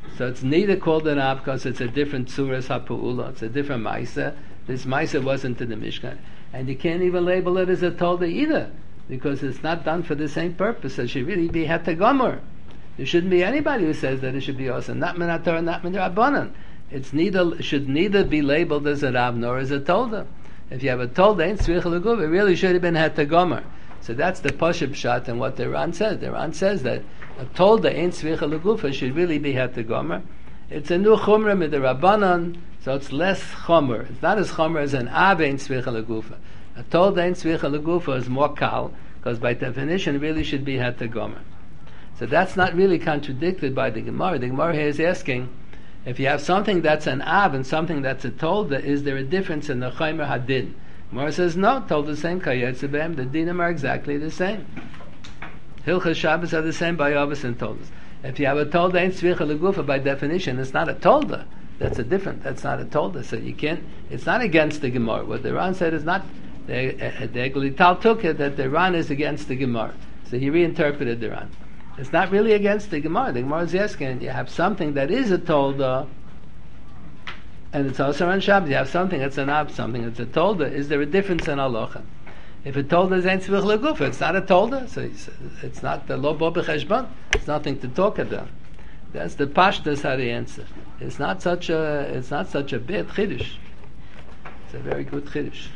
So it's neither called an Av because it's a different Tzuras HaPu'ula, it's a different Maisa. This Maisa wasn't in the Mishkan. And you can't even label it as a Tolda either, because it's not done for the same purpose. It should really be Hetagomer. There shouldn't be anybody who says that it should be also not min Torah, not min Rabbanan. It should neither be labeled as a Rav nor as a Tolda. If you have a Tolda, ain't Tzricha L'Gufa, it really should have been Hetagomer. So that's the Pashup Pshat and what the Ran says. The Ran says that a Tolda ain't Tzricha L'Gufa should really be Hetagomer. It's a new Chumrah with the Rabbanan, so it's less Chomer. It's not as Chomer as an Av ain't Tzricha L'Gufa. A Tolda ain't Tzricha L'Gufa is more Kal, because by definition it really should be Hetagomer. So that's not really contradicted by the Gemara. The Gemara here is asking, if you have something that's an Av and something that's a Tolda, is there a difference in the Chomer Hadin? Gemara says no, Tolda the same, Kayetze Behem, the Dinim are exactly the same. Hilchas Shabbos are the same by Avos and Toldas. If you have a Tolda ain't Tzricha L'Gufa, by definition it's not a Tolda. That's not a Tolda. So you can't, it's not against the Gemara. What the Ran said is not, the Eglital took it that the Ran is against the Gemara. So he reinterpreted the Ran. It's not really against the Gemara. The Gemara is asking, you have something that is a Tolda, and it's also on Shabbos. You have something that's an Ab, something that's a Tolda. Is there a difference in Halacha? If a Tolda is Ein Tzvich L'Gufa, it's not a Tolda, so it's not the Lo Bo B'Cheshbon. It's nothing to talk about. That's the Pashtas how the answer. It's not such a bad Chiddush. It's a very good Chiddush.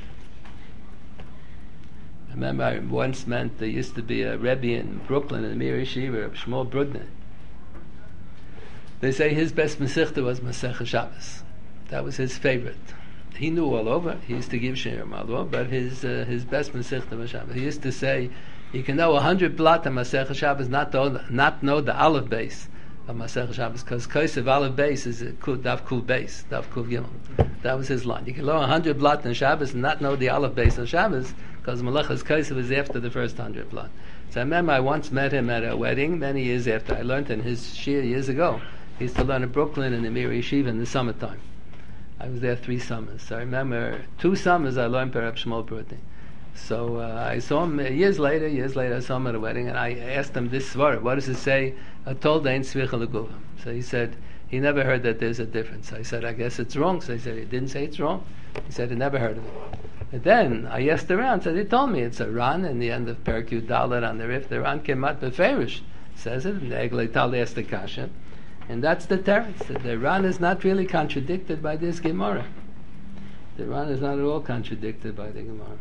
I remember I once meant there used to be a Rebbe in Brooklyn, in the Mir Yeshiva, Shmuel Brudner. They say his best Masechta was Masechah Shabbos. That was his favorite. He knew all over. He used to give Shirim all over, but his best Masechta was Shabbos. He used to say, you can know 100 blat of Masechah Shabbos, not know the Aleph base of Masechah Shabbos, because Kaisev Aleph base is a Dav Kul base, Dav Kul Gimel. That was his line. You can know 100 blat in Shabbos and not know the Aleph base of Shabbos, because Malachas Kaisev is after the first 100 blat. So I remember I once met him at a wedding many years after. I learned in his shir years ago. He used to learn in Brooklyn in the Mir Yeshiva in the summertime. I was there 3 summers. So I remember 2 summers I learned Perab Shmuel Brudner. So I saw him years later I saw him at a wedding, and I asked him this svara, what does it say? A Tolda ain't Tzricha L'Gufa. So he said he never heard that there's a difference. I said, I guess it's wrong. So he said he didn't say it's wrong. He said he never heard of it. But then I asked around, so he told me it's a Ran in the end of Perkut Dalet on the Rif. The Ran Kemat Beferish says it, and the Eglei Tal asked the Kasha. And that's the teretz. The Ran is not really contradicted by this Gemara. The Ran is not at all contradicted by the Gemara.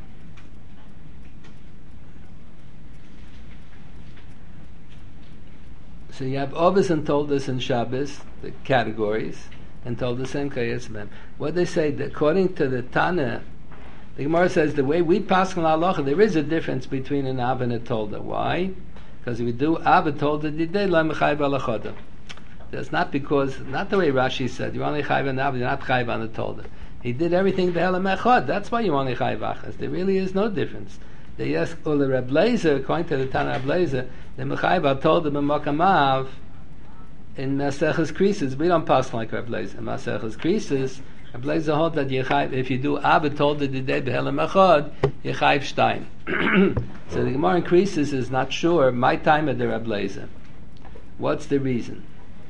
So you have Ovis and Toldas and Shabbos, the categories, and Toldas and Kayesbem. What they say, that according to the Tana, the Gemara says the way we pass on halacha, there is a difference between an Av and a Tolda. Why? Because if we do Av and Tolda, didei la mechayiv alachoda. That's not because, not the way Rashi said, you only chayiv an Av, you're not chayiv on the Tolda. He did everything be'elam echad. That's why you only chayiv achas. There really is no difference. They ask Ule Reb Leizer, according to the Tana Reb Leizer, the mechayiv al Tolda b'makam Av in Maseches Krisis. We don't pass like Reb Leizer. In Maseches Krisis, Reb Leizer holds that if you do Av and Tolda didei be'elam echad, you chayiv shtein. So the Gemara in Krisis is not sure. My time at the Reb Leizer. What's the reason?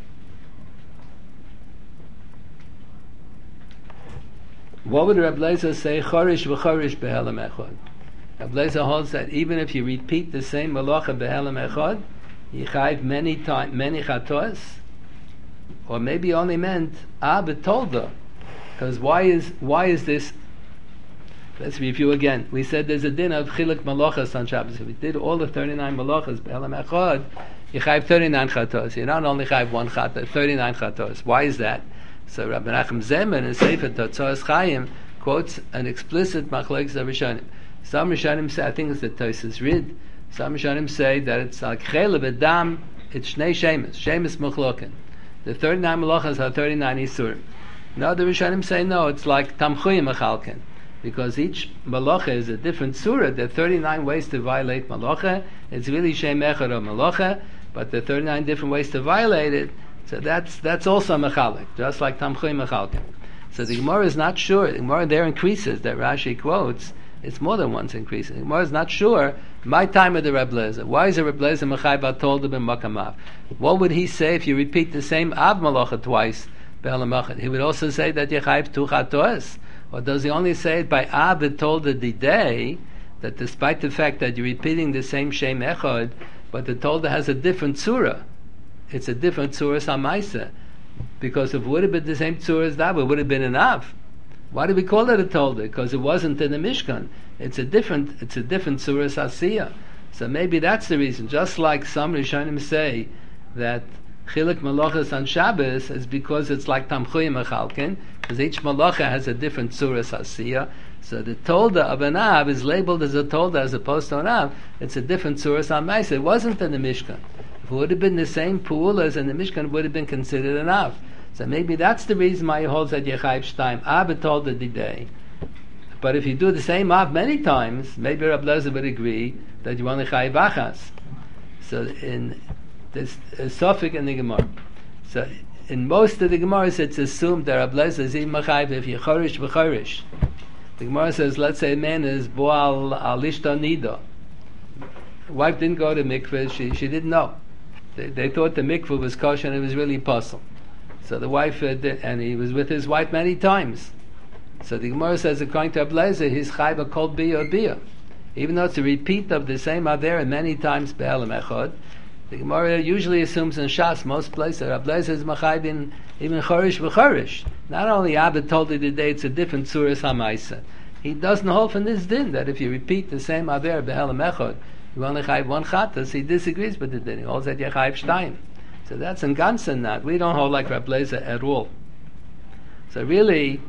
What would Reb Leizer say? Chorish v'chorish be'elam echad. Reb Leizer holds that even if you repeat the same malacha be'elam echad, you chayiv many chatos, or maybe only meant Av Tolda. Because why is this? Let's review again. We said there's a din of chiluk malachas on Shabbos. If we did all the 39 malachas be'elam echad, you chayiv 39 chatos. You don't only chayiv 1 chatos, 39 chatos. Why is that? So Rabbi Nachum Zeman in Sefer Totzoas Chaim quotes an explicit machlokes of Rishonim. Some Rishonim say, I think it's the Tosas Rid. Some Rishonim say that it's like chele b'dam, it's shnei shemes machloken. The 39 malachas are 39 isurim. Now the Rishonim say no, it's like tamchuyim machalken, because each malacha is a different surah. There are 39 ways to violate malacha. It's really shem echad of malacha, but there are 39 different ways to violate it. So that's also mechalik, just like tamchui mechalkin. So the Gemara is not sure. The Gemara there increases that Rashi quotes. It's more than once increasing. The Gemara is not sure My time with the Reb Lezer. Why is the Reb Lezer Mechai Batolda b'makamav? What would he say if you repeat the same Av Malacha twice? He would also say that Yechayv Tuchat Toes. Or does he only say it by Av Batolda Didei, that despite the fact that you're repeating the same Shem Echad, but the Tolda has a different Surah? It's a different Surah Samaisa. Because if it would have been the same Surah as that, it would have been an Av. Why do we call it a Tolda? Because it wasn't in the Mishkan. It's a different Surah Sasiyah. So maybe that's the reason. Just like some Rishonim say that Chiluk Malachas on Shabbos is because it's like Tamchuyim Mechalkin, because each Malacha has a different Surah Sasiyah. So the Tolda of an Av is labeled as a Tolda as opposed to an Av. It's a different Surah Samaisa. It wasn't in the Mishkan. If it would have been the same pool as in the Mishkan, it would have been considered an Av. So maybe that's the reason why he holds that Yechayv Shtaim. Av Tolda Didei. But if you do the same Av many times, maybe Reb Lezer would agree that you want to Chayv Achas. So in this Sofik in the Gemara. So in most of the Gemaras, it's assumed that Reb Lezer is even Chayv if you Chorish v'Chorish. The Gemara says, let's say a man is Boal Alishta Nida. The wife didn't go to mikveh, she didn't know. They thought the mikveh was kosher and it was really puzzle. So the wife, and he was with his wife many times. So the Gemara says, according to Ablezer, his chayva called biyah. Even though it's a repeat of the same avera many times be'elam echad, the Gemara usually assumes in Shas, most places, Ablezer is machayv in even chorish v'chorish. Not only Abba told you today it's a different surah hamaisa. He doesn't hold from this din that if you repeat the same avera be'elam echad, you only chayv one chatas. He disagrees with the din. He holds that you chayv shtayim. So that's in Gansen not. We don't hold like Reb Lezer at all. So really,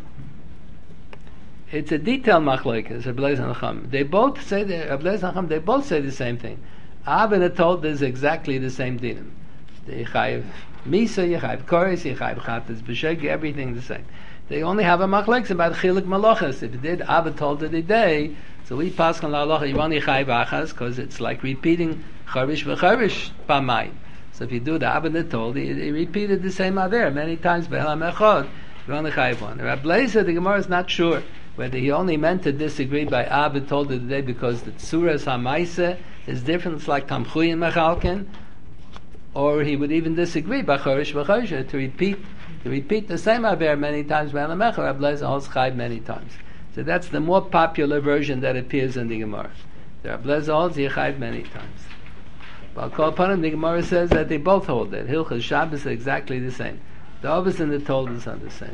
it's a detailed machlokes, Reb Lezer and Chacham. They both say Reb Lezer and Chacham, they both say the same thing. Av and Atol is exactly the same dinim. They chayiv misa, you chayiv kores, you chayiv chatas, b'sheg, everything the same. They only have a machlokes about chilik malachas. If it did Av Atol the day, so we pass on la halacha, you only chayiv achas because it's like repeating charish v'charish pamay. So if you do the Av and Atol, he repeated the same aver many times. Be'elam echad, you only chayiv one. Reb Lezer, the Gemara is not sure whether he only meant to disagree by Av and Atol today because the Tzuras HaMaisa is different, it's like Tamchuyin Mechalkin, or he would even disagree by Chorish V'Chorish to repeat the same Aver many times by Elamech, or Reb Lezer holds Chayv many times. So that's the more popular version that appears in the Gemara. The Reb Lezer holds Chayv many times. But I'll call upon him, the Gemara says that they both hold it. Hilchas Shabbos are exactly the same. The Ovis and the Toldos are the same.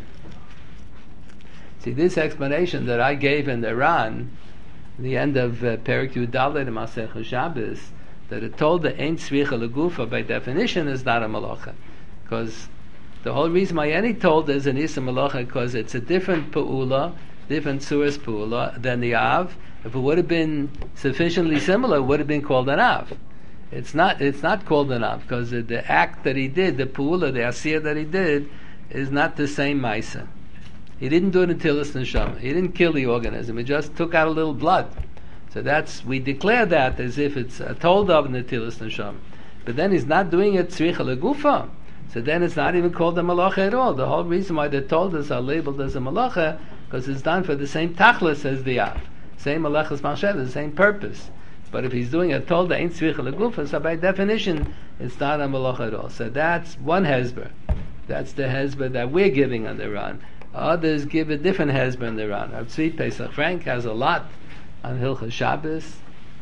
See, this explanation that I gave in the Ran, the end of Perek Yud Daled in Masechah Shabbos, that it told the Ein Tzricha Legufa by definition is not a malacha, because the whole reason why any told is an Isa malacha because it's a different Pa'ula, different Suras Pa'ula than the Av. If it would have been sufficiently similar, it would have been called an Av. It's not called an Av because the act that he did, the Pa'ula, the Asir that he did, is not the same Maisa. He didn't do it in Tilas Neshama. He didn't kill the organism. He just took out a little blood. So we declare that as if it's a told of in the Tilas Neshama. But then he's not doing it Tzricha Legufa. So then it's not even called a malacha at all. The whole reason why the toldas are labeled as a malacha because it's done for the same tachlis as the Av. Same malachas machshev, the same purpose. But if he's doing a tolda ain't tzricha legufa, so by definition it's not a malacha at all. So that's one hezber. That's the hezber that we're giving on the Ran. Others give a different hezber in the Ran. Rav Tzvi Pesach Frank has a lot on Hilchas Shabbos.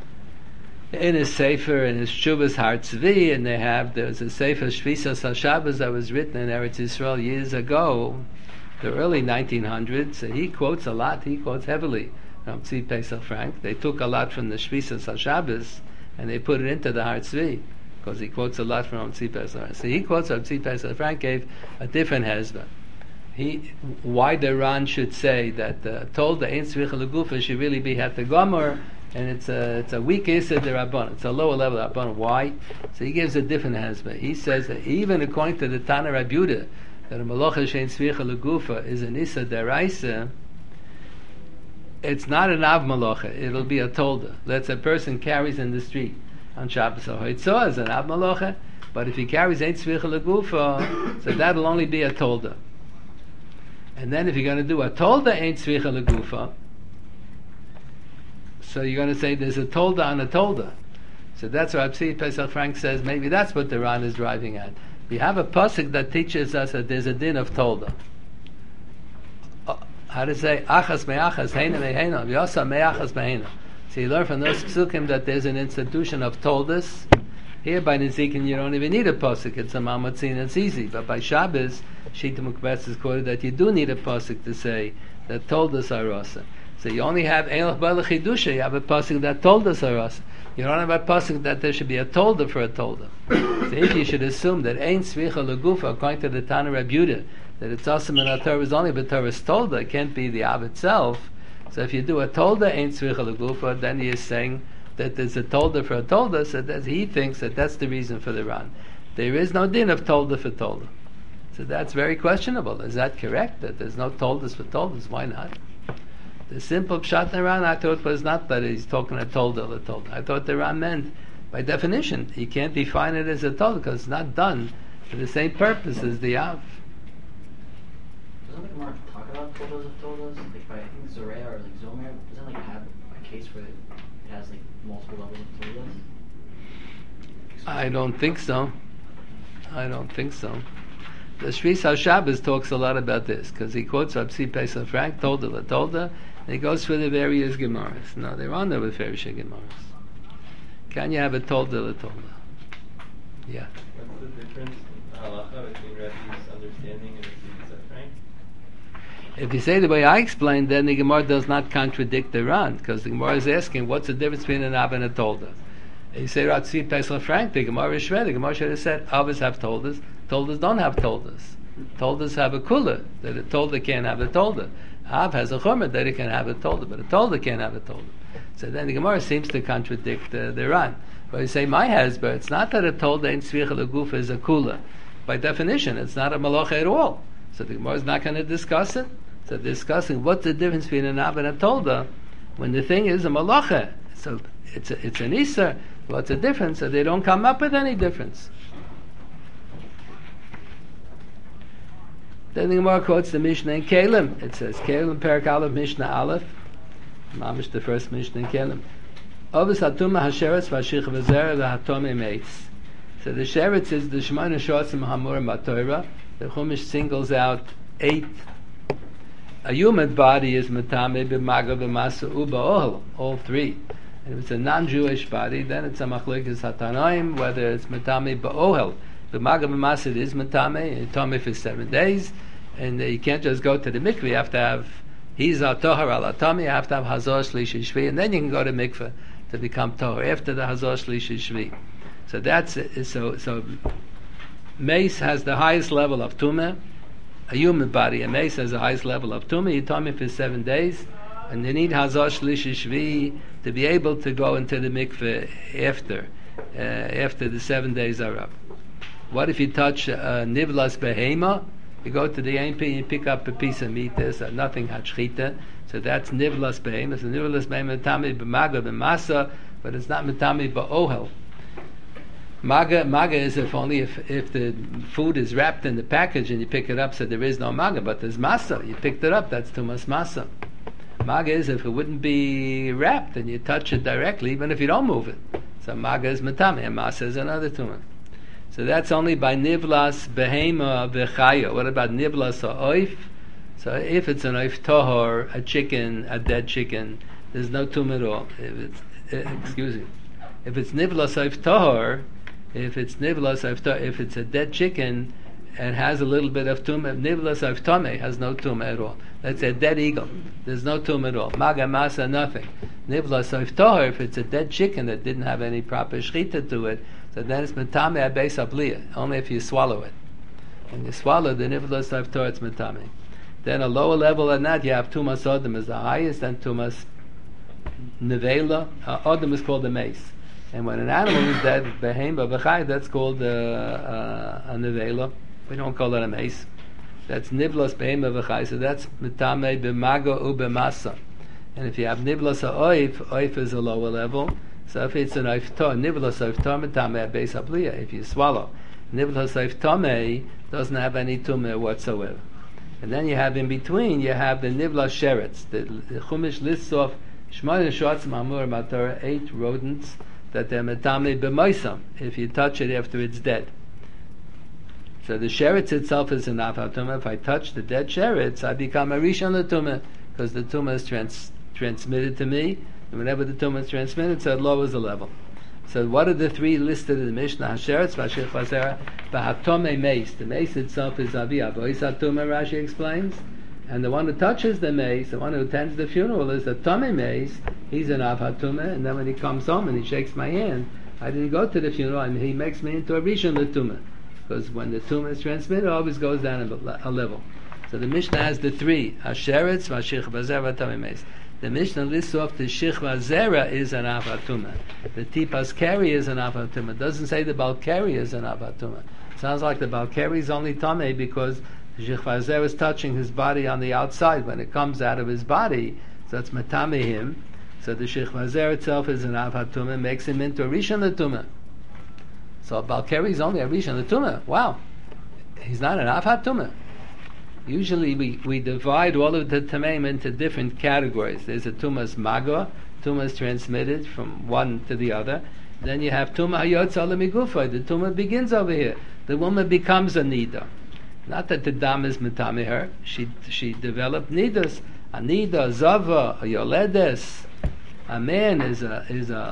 In his Sefer, in his Shuvas Har Tzvi, and there's a Sefer Shvisas HaShabbos that was written in Eretz Yisrael years ago, the early 1900s. So he quotes a lot, he quotes heavily from Tzvi Pesach Frank. They took a lot from the Shvisas HaShabbos and they put it into the Har Tzvi, because he quotes a lot from Tzvi Pesach Frank. So he quotes from Tzvi Pesach Frank, gave a different hezbollah. Why the Ran should say that told the Ein Tzricha Legufa should really be Hat Gomer, and it's a weak Issa de Rabban. It's a lower level of Rabban. Why? So he gives a different hezbollah. He says that even according to the Tana Rab Yehuda, that a Malacha Shein Tzricha Legufa is an Issa deraisa, it's not an Av Malacha. It'll be a Tolda. Let's a person carries in the street on Shabbos or Hoitzah as an Av Malacha, but if he carries Ein Tzricha Legufa, so that'll only be a Tolda. And then if you're going to do a Tolda Ein Tzricha Legufa, So you're going to say there's a tolda and a tolda. So that's why Absi Pesach Frank says maybe that's what the Ran is driving at. We have a pasuk that teaches us that there's a din of tolda. How to say achas me'achas heina me'heina v'yasa me'achas me'heina. So you learn from those psukim that there's an institution of toldas. Here by Nezikin you don't even need a pasuk. It's a mamatzin. It's easy. But by Shabbos, Shita Mukbetz is quoted that you do need a pasuk to say that toldas are rasa. So you only have Elach Bala Chidusha. You have a pasuk that toldas are rasa. You don't have a pasuk that there should be a tolda for a tolda. So if you should assume that Ein Tzvicha Legufa, according to the Tana Reb Yehuda, that it's awesome in Torah is only but Torah's tolda, it can't be the Av itself. So if you do a tolda Ein Tzvicha Legufa, then he is saying that there's a tolda for a tolda, so that he thinks that that's the reason for the Ran. There is no din of tolda for tolda. So that's very questionable. Is that correct? That there's no toldas for toldas? Why not? The simple pshat in Ran, I thought, was not that he's talking a tolda or tolda. I thought the Ran meant, by definition, he can't define it as a tolda because it's not done for the same purpose as the Av. Doesn't the Gemara talk about toldas of toldas? Like by, I think, Zorea or like Zomer, doesn't like have a case where it has like multiple levels of toldas? I don't think so. The Shvis HaShabbos talks a lot about this because he quotes Absi Pesach Frank, tolda la tolda, and he goes through the various Gemaras. No, there are no Meferish Gemaras. Can you have a tolda la tolda? Yeah. What's the difference in halacha between Rebbe's understanding and Absi Pesach Frank? If you say the way I explained, then the Gemara does not contradict the Ran, because the Gemara is asking what's the difference between an Av and a tolda. You say Ratzi Pesach Frank, the Gemara is shred. The Gemara should have said Avos have toldas, toldas don't have toldas. Toldas have a kula, that a tolda can't have a tolda. Av has a chomer that it can have a tolda, but a tolda can't have a tolda. So then the Gemara seems to contradict the Ran. But you say my husband, it's not that a tolda in tzvicha legufa is a kula. By definition, it's not a malacha at all. So the Gemara is not going to discuss it. So discussing what's the difference between an Av and a tolda when the thing is a malacha. So it's an Isser. What's the difference? So they don't come up with any difference. Then the Gemara quotes the Mishnah in Kalim. It says, Kalim Perak Aleph Mishnah Aleph. Mamish the first Mishnah in Kalim. Ovis Hatuma Hasheretz Vashich V'Zera V'Hatome Meitz. So the Sheretz is the Shemona Shotzim Hamurim BaTorah. The Chumash singles out 8. A human body is Matame B'Maga B'Masa Uba Ohel. All 3. And if it's a non-Jewish body, then it's a machlokes hatanoim, whether it's matame ba'ohel. The maga b'masa it is matame, tame for 7 days, and you can't just go to the mikveh. You have to have he's a tohar al atame. You have to have hazor shlishi shvi, and then you can go to mikveh to become tohar after the hazor shlishi shvi. So that's it. So mace has the highest level of tumah. A human body, a mace has the highest level of tumah. You tame for 7 days. And you need hazor shlishi shvi to be able to go into the mikveh after the 7 days are up. What if you touch nivlas behema? You go to the AMP and you pick up a piece of meat. There's nothing hachchita, so that's nivlas behema. So nivlas behema matami b'maga b'masa, but it's not matami ba'ohel. Maga is if the food is wrapped in the package and you pick it up, so there is no maga, but there's masa. You picked it up, that's tumas masa. Maga is if it wouldn't be wrapped and you touch it directly, even if you don't move it. So maga is matame, and masa is another tumah. So that's only by nivlas behema v'chaya. What about nivlas ha'oif? So if it's an oif tohor, a chicken, a dead chicken, there's no tumah at all. If it's nivlas oif tohor, if it's a dead chicken and has a little bit of tumah, nivlas oif tomeh has no tumah at all. Let's say a dead eagle, there's no tumah at all. Maga masa, nothing. Nivlas oif tohor, if it's a dead chicken that didn't have any proper shechita to it, so then it's metame abeis abliya, only if you swallow it. When you swallow the nivlas oif tohor, it's metame. Then a lower level than that, you have tumas odom is the highest, and tumas nevela. Odom is called a mace. And when an animal is dead, behema v'chai, that's called a nevela. We don't call it a mace. That's nivlas behema v'chai. So that's mitame b'mago u'b'masa. And if you have nivlas oif is a lower level. So if it's an oif to, nivlas oif to mitame abeis abliya. If you swallow, nivlas oif tome doesn't have any tumah whatsoever. And then you have in between, you have the nivlas sheretz. The Chumash lists off Shmona shots mamur matorah, 8 rodents that they're metame b'moisam if you touch it after it's dead. So the sheretz itself is an avatuma. If I touch the dead sheretz, I become a rishon l'tumah, because the tumah is transmitted to me, and whenever the tumah is transmitted, so it lowers the level. So what are the 3 listed in the Mishnah? Hasheretz, v'ashich v'azera, v'hatome meis. The mace itself is avi avois hatumah, Rashi explains, and the one who touches the mace, the one who attends the funeral, is the tome mace. He's an av hatumah, and then when he comes home and he shakes my hand, I didn't go to the funeral, and he makes me into a rishon l'tumah. Because when the tumah is transmitted, it always goes down a level. So the Mishnah has the 3: Hasheretz, Vashich V'Zera, Tamei Meis. The Mishnah lists off the Shich V'Zera is an Avatuma. The Tipas Keri is an Avatuma. It doesn't say the Balkari is an Avatuma. Sounds like the Balkari is only Tamei because the Shich V'Zera is touching his body on the outside. When it comes out of his body, so it's Matame him. So the Shich V'Zera itself is an Avatuma, makes him into a Rishon L'Tumah. So Balkari is only a Rishon L'Tumah. Wow. He's not an Avat Tumah. Usually we divide all of the Tameim into different categories. There's a Tumas Maga. Tumah is transmitted from one to the other. Then you have Tumah Hayotz Ala Migufa. The Tumah begins over here. The woman becomes a Nida. Not that the Dam is Metame her. She developed Nidas. A Nida, a Zava, a Yoledes. A man is a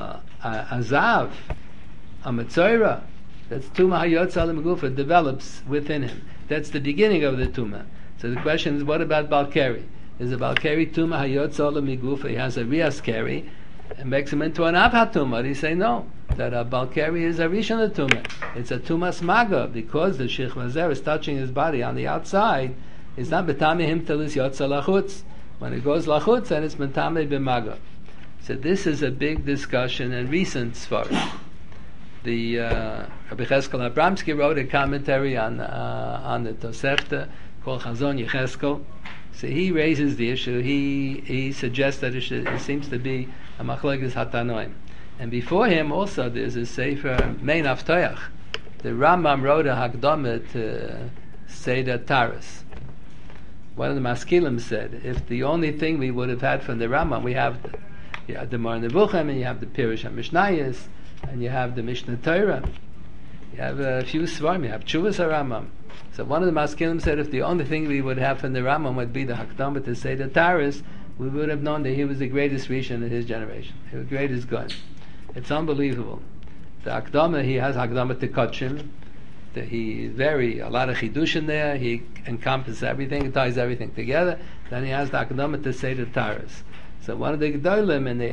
Zav. A Metzoira, that's Tumah Hayotz Ala Megufa, develops within him. That's the beginning of the Tumah. So the question is, what about Balkari? Is a Balkari Tumah Hayotz Ala Megufa? He has a Rias Keri, and makes him into an Abha Tumah. He say no, that a Balkari is a Rishon Tumah. It's a Tumas Maga, because the Shich Vazer is touching his body on the outside. It's not Betame him till it's Yotza Lachutz. When it goes Lachutz, then it's Betame B'Maga. So this is a big discussion and recent Sfar. The Rabbi Cheskel Abramsky wrote a commentary on the Tosefta called Chazon Yecheskel. So he raises the issue. He suggests that it seems to be a machlokes hatanoim. And before him also there's a sefer Mein Avtoyach. The Rambam wrote a Hakdamah to Seder Taras. One of the Maskilim said, if the only thing we would have had from the Rambam, we have the Mar Nevuchem, and you have the Pirush HaMishnayos, and you have the Mishnah Torah, you have a few Svarim, you have Chuvas HaRambam. So one of the Maskilim said, if the only thing we would have from the Rambam would be the Hakdamah to say the Taras, we would have known that he was the greatest Rishon in his generation. He was the greatest God. It's unbelievable. The Hakdamah, he has Hakdamah to Kachim. He a lot of Chidush in there. He encompasses everything, he ties everything together. Then he has the Hakdamah to say the Taras. So one of the Gedolim in the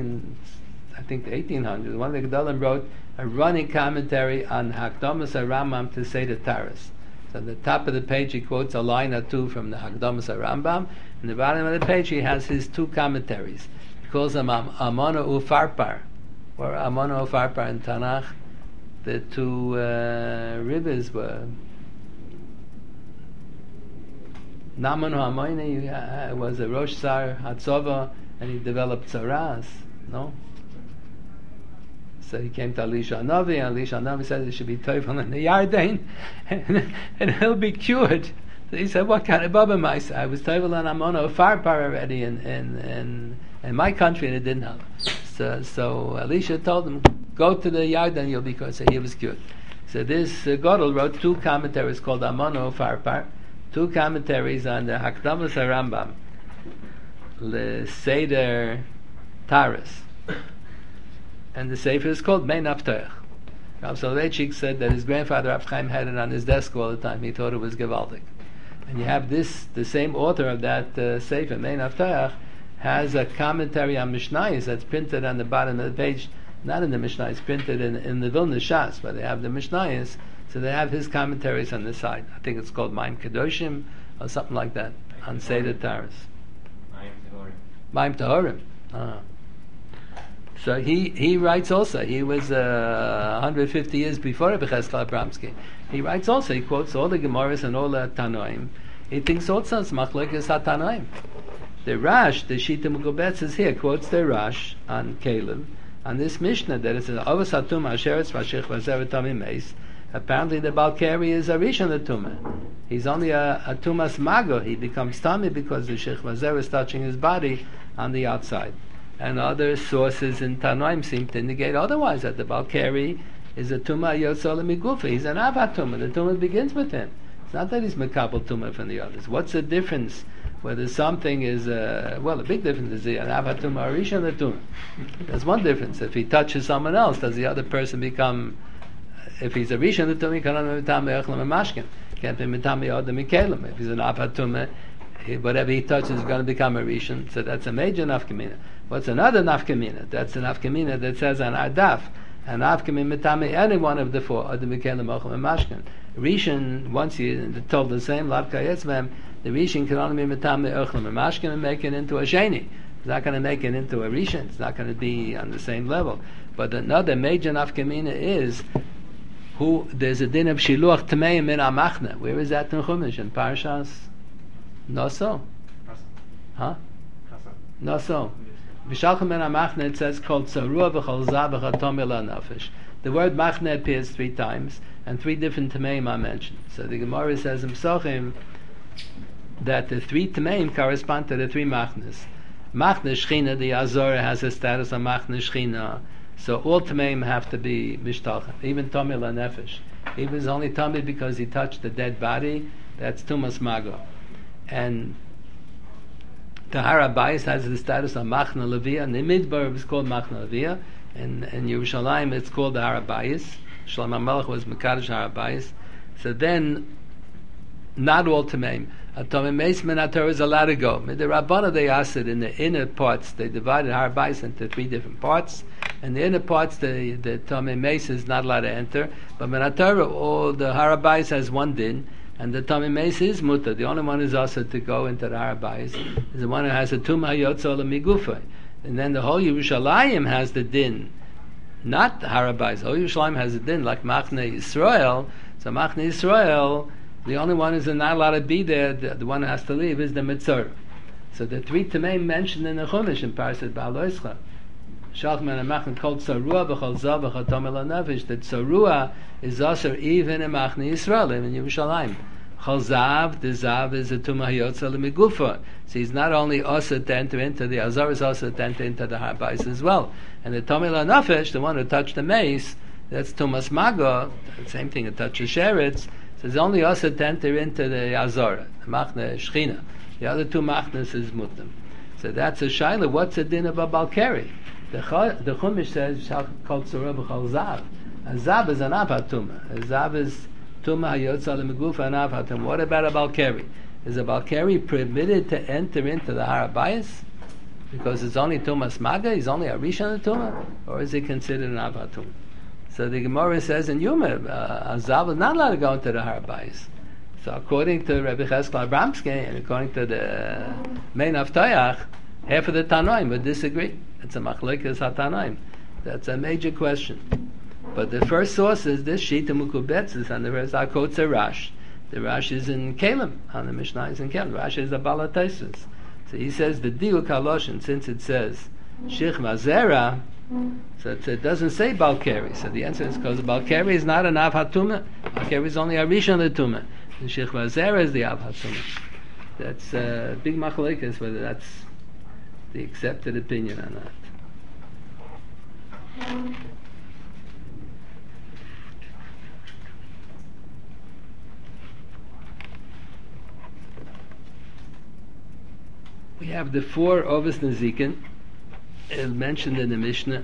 1800s, one of the Gedolim wrote a running commentary on Hakdamas HaRambam to say the Taras. So at the top of the page he quotes a line or two from the Hakdamas HaRambam. In the bottom of the page he has his 2 commentaries. He calls them Amona Ufarpar, or Amona Ufarpar in Tanakh. The 2 rivers were Naman Hamoyne was a Rosh Sar Hatzova, and he developed Tzaras, no? So he came to Elisha Hanavi, and Elisha Hanavi said it should be Teufel in the Yarden, and he'll be cured. So he said, what kind of Baba Maisa? I was Teufel and Amona Farpar already in my country, and it didn't help. So Elisha told him, go to the Yarden, you'll be cured. So he was cured. So this Godel wrote 2 commentaries called Amona Farpar, 2 commentaries on the Hakdamas HaRambam, the Seder Taras, and the Sefer is called Mein Avtoyach. Rav Soloveitchik said that his grandfather Rav Chaim had it on his desk all the time. He thought it was Gevaldik. And you have the same author of that Sefer, Mein Avtoyach, has a commentary on Mishnayos that's printed on the bottom of the page. Not in the Mishnah, it's printed in the Vilna Shas, where they have the Mishnayos. So they have his commentaries on the side. I think it's called Maim Kedoshim or something like that on Seder Taras. Maim Tahorim. So he writes also. He was 150 years before Rabbi Cheskel Abramsky. He writes also. He quotes all the Gemaras and all the Tanoim. He thinks also it's machlokes hatanoim. The Rash, the Shita Mugobetz is here, quotes the Rash on Caleb, on this Mishnah that it says Avos Hatum Asheretz Vashich Vazer Tamim Meis. Apparently the Balkari is a Rishon Tumah. He's only a Tumas Mago. He becomes Tami because the Shich Vazer is touching his body on the outside. and other sources in Tanoim seem to indicate otherwise, that the Balkari is a Tumah Yotzal Migufa. He's an Avat Tumah. The Tumah begins with him. It's not that he's Mekabel Tumah from the others. What's the difference? Whether something is, the big difference is an Avat Tumah or Rishon Tumah. There's one difference. If he touches someone else, does the other person become, if he's a Rishon Tumah, he can't be Mitame Echlam and Mashkin. Can't be Mitame Odom Mikelim. If he's an Avat Tumah, whatever he touches is going to become a Rishon. So that's a major nafkamina. What's another nafkamina? That's a nafkamina that says on our daf, and nafkamin mitame any one of the four, Odom Mikelim, Ochel and Mashkin. Rishon, once you told the same, Lav Kayetzvem, the Rishon can only be mitame Ochel and Mashkin and make it into a Sheni. It's not going to make it into a Rishon. It's not going to be on the same level. But another major nafkamina is there's a din of Shiluach Tameim in Amachna. Where is that in Chumash? In Parshas Noso? Huh? Noso. V'shalchem ben Amachna, it says called Sarua v'chol Zav v'chatom ela nafesh. The word Machna appears 3 times, and 3 different Tameim are mentioned. So the Gemara says in Psochim that the 3 Tameim correspond to the 3 Machnas. Machna Shechina, the Azorah, has a status of Machna Shechina. So all Tameim have to be Mishtalchem, even Tomei la Nefesh. He was only Tomei because he touched the dead body, that's Tumas Mago. And the Har HaBayis has the status of Machna Levia, and the Midbar is called Machna Levia, and in Yerushalayim it's called the Har HaBayis. Shlomo HaMelech was Mekadosh Har HaBayis. So then, not all Tameim. A Tomei Meis Min HaTorah is allowed to go. The Rabbana, they asked it in the inner parts. They divided Har HaBayis into 3 different parts. And the inner parts, the Tomei Meis is not allowed to enter. But Min HaTorah, all the Har HaBayis has 1 din, and the Tomei Meis is mutter. The only one who's also to go into the Har HaBayis is the one who has a Tumah Yotzal Migufa. And then the whole Yerushalayim has the din, not the Har HaBayis. The whole Yerushalayim has a din like Machne Yisrael. So Machne Yisrael, the only one who's not allowed to be there, the one who has to leave, is the Mitzvah. So the 3 Tameim mentioned in the Chumash in Parashat Ba'aloischa, Shalchman and Machne called Sarua b'chol Zav v'chatom ela nefesh, that Sarua is also even in Machne Yisrael, even in Yerushalayim. Chol Zav, the Zav is a Tumah Yotzal Migufa. So he's not only also to enter into the Azor, is also to enter into the Har HaBayis as well. And the Tomei la Nefesh, the one who touched the mace, that's Tumas Mago, the same thing, it touches Sheretz. So it's only also to enter into the Azor, the Machne Shechina. The other 2 Machnes is Mutam. So that's a Shaila. What's the din of a Balkari? The Chumash says, called Sarua b'chol Zav. A Zav is an Avat Tumah. A Zav is Tumah HaYotzal Megufa and Avat Tumah. What about a Balkari? Is a Balkari permitted to enter into the Har HaBayis? Because it's only Tumas Maga, he's only a Rishon Tumah? Or is he considered an Avat Tumah? So the Gemara says in Yuma, a Zav is not allowed to go into the Har HaBayis. So according to Rabbi Cheskel Abramsky, and according to the Mein Avtayach, half of the Tanoim would disagree. It's a machlekes hatanoim. That's a major question. But the first source is this Shita Mukubetzis, and the rest are quotes a Rash. The Rash is in Kalim, on the Mishnah is in Kalim. Rash is a Balataisus. So he says the Diuk Haloshin, since it says Shich Mazera, so it doesn't say Balkari. So the answer is because Balkari is not an Av HaTumah. Balkari is only a Rishon L'Tumah. The Shich Mazera is the Av HaTumah. That's a big machlekes, whether that's the accepted opinion or not. We have the 4 Ovis Nezikin mentioned in the Mishnah,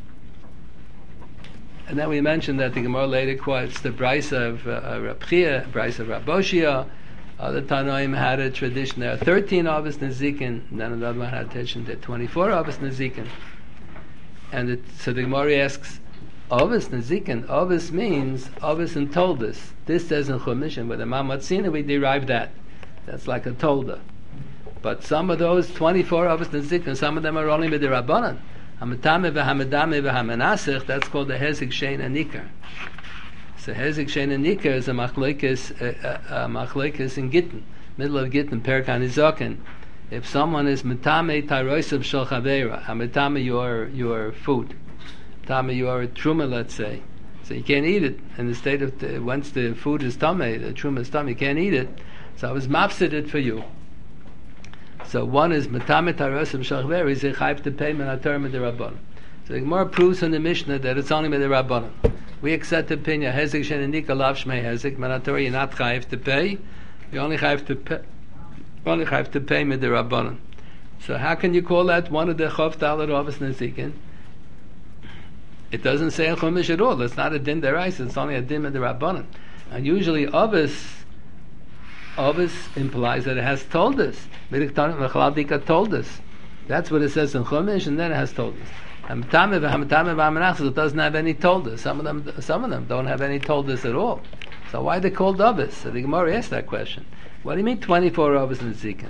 and then we mentioned that the Gemara later quotes the Brisa of Rab Chia, Brisa of Raboshia. Other Tanoim had a tradition. There are 13 Ovis Nezikin, and then another one had a tradition. There are 24 Ovis Nezikin. And so the Gemara asks, Ovis Nezikin, Ovis means Ovis and Toldus. This says in Chumash, and with the Mamatzina we derive that. That's like a Tolda. But some of those 24 Ovis Nezikin, some of them are only with the Rabbanan. Hametame v'hamedame v'hamenasech, that's called the Hezek Shein and Nikar. So Hezek Shein and Nikar is a machlekes in Gittin, middle of Gittin, Perek HaNizokin. If someone is metame tairosav shel chaveira, metame your food, metame your truma, let's say, so you can't eat it in the state of once the food is tamei, the truma is tamei, you can't eat it. So I was mafsid it for you. So one is metamet harosim shachver is chayiv to pay min haTorah midirabbanan. So the Gemara proves in the Mishnah that it's only midirabbanan. We accept the opinion hezek shenenika lav shmei hezek min haTorah you're not chayiv to pay. You only chayiv to pay. Only chayiv to pay midirabbanan. So how can you call that one of the Chof Dalet Avos Nezikin? It doesn't say in Chumash at all. It's not a din deraisa. It's only a din midirabbanan. And usually Avos implies that it has told us. Mechladika told us. That's what it says in Chumash, and then it has told us. And it doesn't have any told us. Some of them don't have any told us at all. So why are they called Avos? So the Gemara asked that question. What do you mean 24 Avos Nezikin?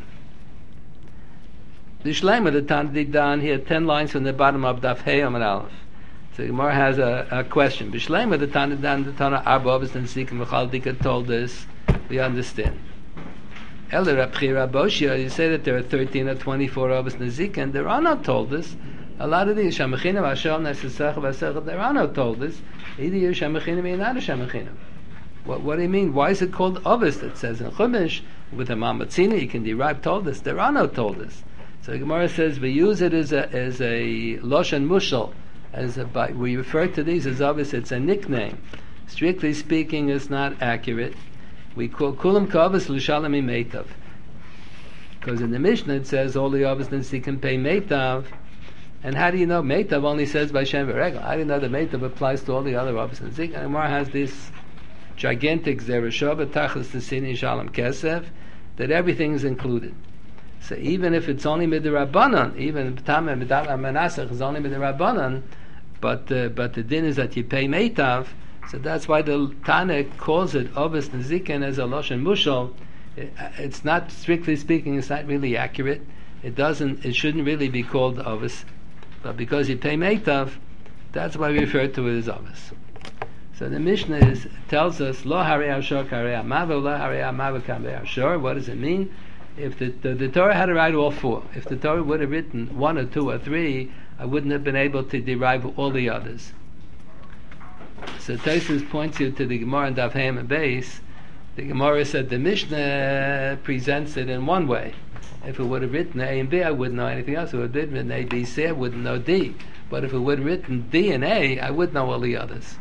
The Shleima, the Tandik Dan, here 10 lines from the bottom of Daf Hey Amud Aleph. So the Gemara has a question. B'Shleima, the Tandik Dan, the Tana Arba Avos Nezikin, V'chaldika told us, we understand. Elder Rabchira Boshia, you say that there are 13 or 24 Avos Nezikin, there are not told us. A lot of these, Shamachinim, Hashem, Nesesach, Vasech, there are not told us. Either you're Shamachinim or not a Shamachinim. What do you mean? Why is it called Avos? It says in Chumash, with a Mamatzina, you can derive told us. There are no told us. So the Gemara says we use it as a Loshan Mushal, we refer to these as Avos. It's a nickname. Strictly speaking, it's not accurate. We call Kulam Kavos L'Shalom Meitav, because in the Mishnah it says all the Avos Nezikin pay Meitav. And how do you know Meitav only says by Shem V'Regel? How do you know that Meitav applies to all the other Avos Nezikin? And the Gemara has this gigantic Zereshova Tachlis Tesini Shalom Kesef that everything is included. So even if it's only midirabbanan, even Tama Midat Manasach is only midirabbanan, but the din is that you pay meitav. So that's why the Tana calls it Avos Nezikin as a Loshen Mushal. It's not, strictly speaking, it's not really accurate. It shouldn't really be called Avos, but because you pay meitav, that's why we refer to it as Avos. So the Mishnah tells us Lo Harei Ashor Karei Amav, Lo Harei Amav Karei Ashor. What does it mean? If the Torah had to write all four, if the Torah would have written 1 or 2 or 3, I wouldn't have been able to derive all the others. So Tosfos points you to the Gemara and Daf Hayim and Beis. The Gemara said the Mishnah presents it in one way. If it would have written A and B, I wouldn't know anything else. If it would have written A, B, C, I wouldn't know D. But if it would have written D and A, I would know all the others.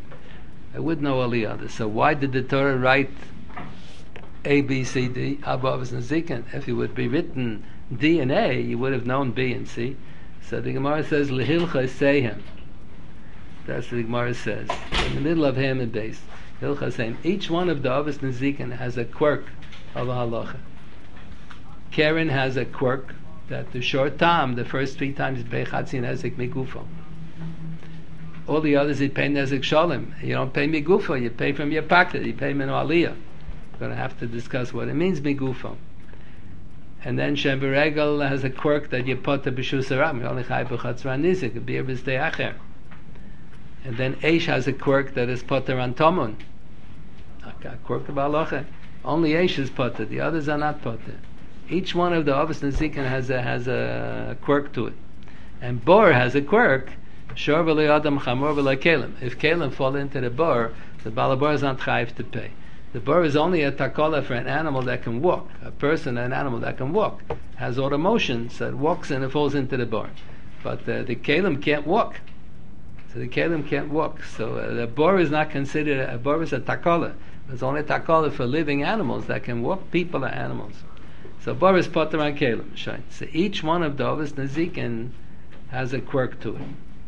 So why did the Torah write A, B, C, D, Abba, Avos, Nezikin? If it would be written D and A, you would have known B and C. So the Gemara says, Lehilcha Seihem. That's what the Gemara says. In the middle of Ham and Beis. Hilcha Seihem. Each one of the Avos Nezikin has a quirk of a halacha. Karen has a quirk that the short time, the first 3 times, Bechatzin Ezek Migufo. All the others, you pay Nezek Shalom. You don't pay Migufo, you pay from your pocket, you pay Minu Aliyah. We're going to have to discuss what it means, Migufo. And then Shem V'Regel has a quirk that you put to B'Shus Aram. You only chai B'Chatzran Nizik, a beer B'Zdei Acher. And then Eish has a quirk that is potter on Tomun. A quirk of halacha. Only Eish is potter, the others are not potter. Each one of the Avos Nezikin has a quirk to it. And Bor has a quirk. Shor v'lo Adam Chamor v'lo Kelim. If Kelim fall into the Bor, the Balabor is not chayiv to pay. The Bor is only a takola for an animal that can walk. A person, an animal that can walk, has all the motion, so it walks and it falls into the Bor. But the Kelim can't walk. So the Kelim can't walk. So the Bor is not considered, a Bor is a takola. It's only a takola for living animals that can walk. People are animals. So Bor is potter on Kelim. So each one of the Avos Nezikin has a quirk to it.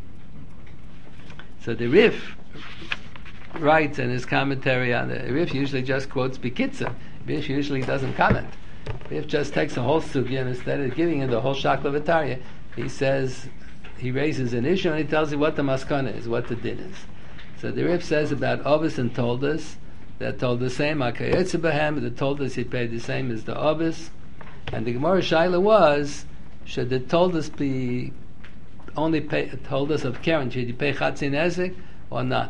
So the Rif writes in his commentary on the Rif usually just quotes Bikitza. Rif usually doesn't comment. Rif just takes a whole sugya and instead of giving him the whole shakla v'tarya, he says, he raises an issue and he tells you what the maskana is, what the din is. So the Rif says about Avos and told us, that told the same, HaKayetze that told us he paid the same as the Avos. And the Gemara Shaila was, should the told us be only told us of Karen, should you pay Chatzin Ezek or not?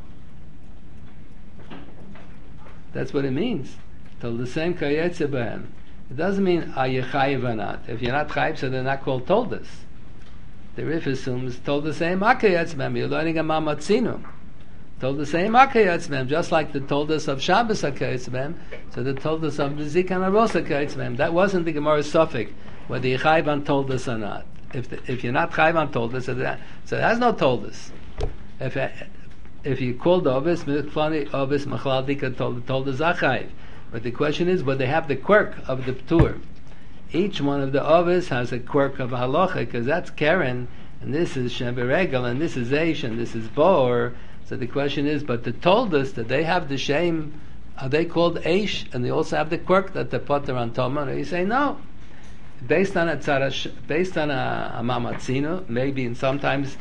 That's what it means. Told the same Kayetze B'hem. It doesn't mean are you chayiv or not. If you're not chayiv, so they're not called told us. The Rif assumes told the same Kayetze B'hem. You're learning a Mamatzinu. told the same Akayetz Mem, just like the told us of Shabbos Akayetz Mem, so they told us of the Zikan Aros Akayetz Mem. That wasn't the Gemara's suffix, whether you Chayv on told us or not. If you're not Chayv on told us, so it has no told us. If you called Ovis, Mikflani Ovis, Machladika told us Achayv. But the question is, would they have the quirk of the Ptur? Each one of the Ovis has a quirk of Halacha, because that's Karen, and this is Sheberegel, and this is Eish, and this is Bor. So the question is, but they told us that they have the shame, are they called Eish, and they also have the quirk that they put there on Tomah? And you say, no. Based on a Mamatzino, maybe sometimes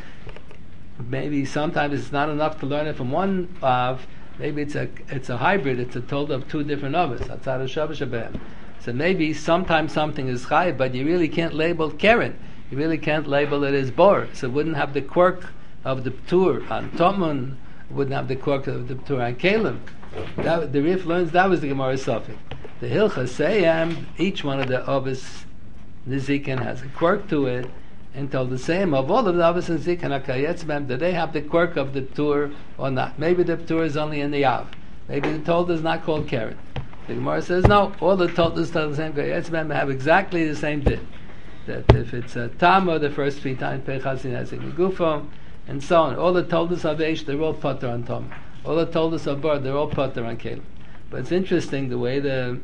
it's not enough to learn it from one Av, maybe it's a hybrid, it's a told of two different Avos, Atzara Shabbos Shabbat. So maybe sometimes something is Chai, but you really can't label Keren. You really can't label it as Bor. So it wouldn't have the quirk of the Ptur on Tomun, wouldn't have the quirk of the Ptur on Kalim. The Rif learns that was the Gemara's suffix. The Hilchas Seyam, each one of the Avos Nizikin has a quirk to it, and told the same of all of the Avos Nizikin Akayetz Mem, that they have the quirk of the Ptur or not. Maybe the Ptur is only in the Av. Maybe the Tolda is not called Keren. The Gemara says no, all the Toldas tell the same Akayetz Mem have exactly the same din. That if it's a Tama, the first 3 times Pechazin has a Gufo, and so on. All the Toldas of Eish, they're all Potter on Tom. All the Toldas of Bar, they're all Potter on Kalim. But it's interesting the way the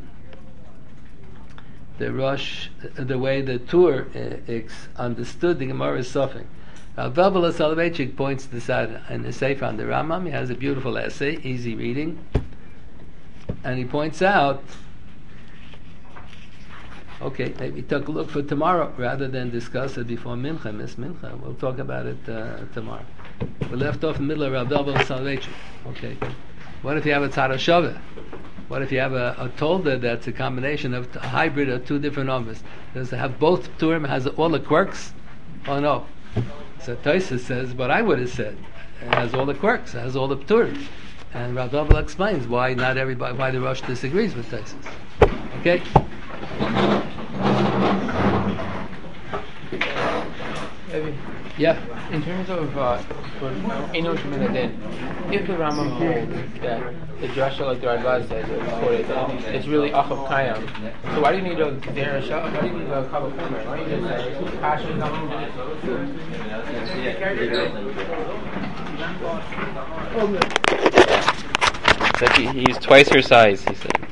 way the Tur understood the Gemara's suffering. Velbala Soloveitchik points this out in the Sefer on the Rambam. He has a beautiful essay, easy reading, and he points out, okay, maybe take a look for tomorrow rather than discuss it before Mincha. Miss Mincha, we'll talk about it tomorrow. We left off in the middle of Rav Velbala Soloveitchik. Okay, what if you have a Tzara Shaveh? What if you have a Tolda that's a combination of a hybrid of two different numbers? Does it have both Pturim, has all the quirks? Oh no. So Tosfos says what I would have said. It has all the quirks, it has all the Pturim. And Rav Velbala explains why not everybody, why the Rosh disagrees with Tosfos. Okay? Yeah. In terms of Enosh Minadin, if the Rambam holds that the drasha like the Radbaz says, it's really Achav Kayam, so why do you need a Derashah? Why do you need a Kavah Kumer? Why do you need a Passion? That he's twice her size, he said.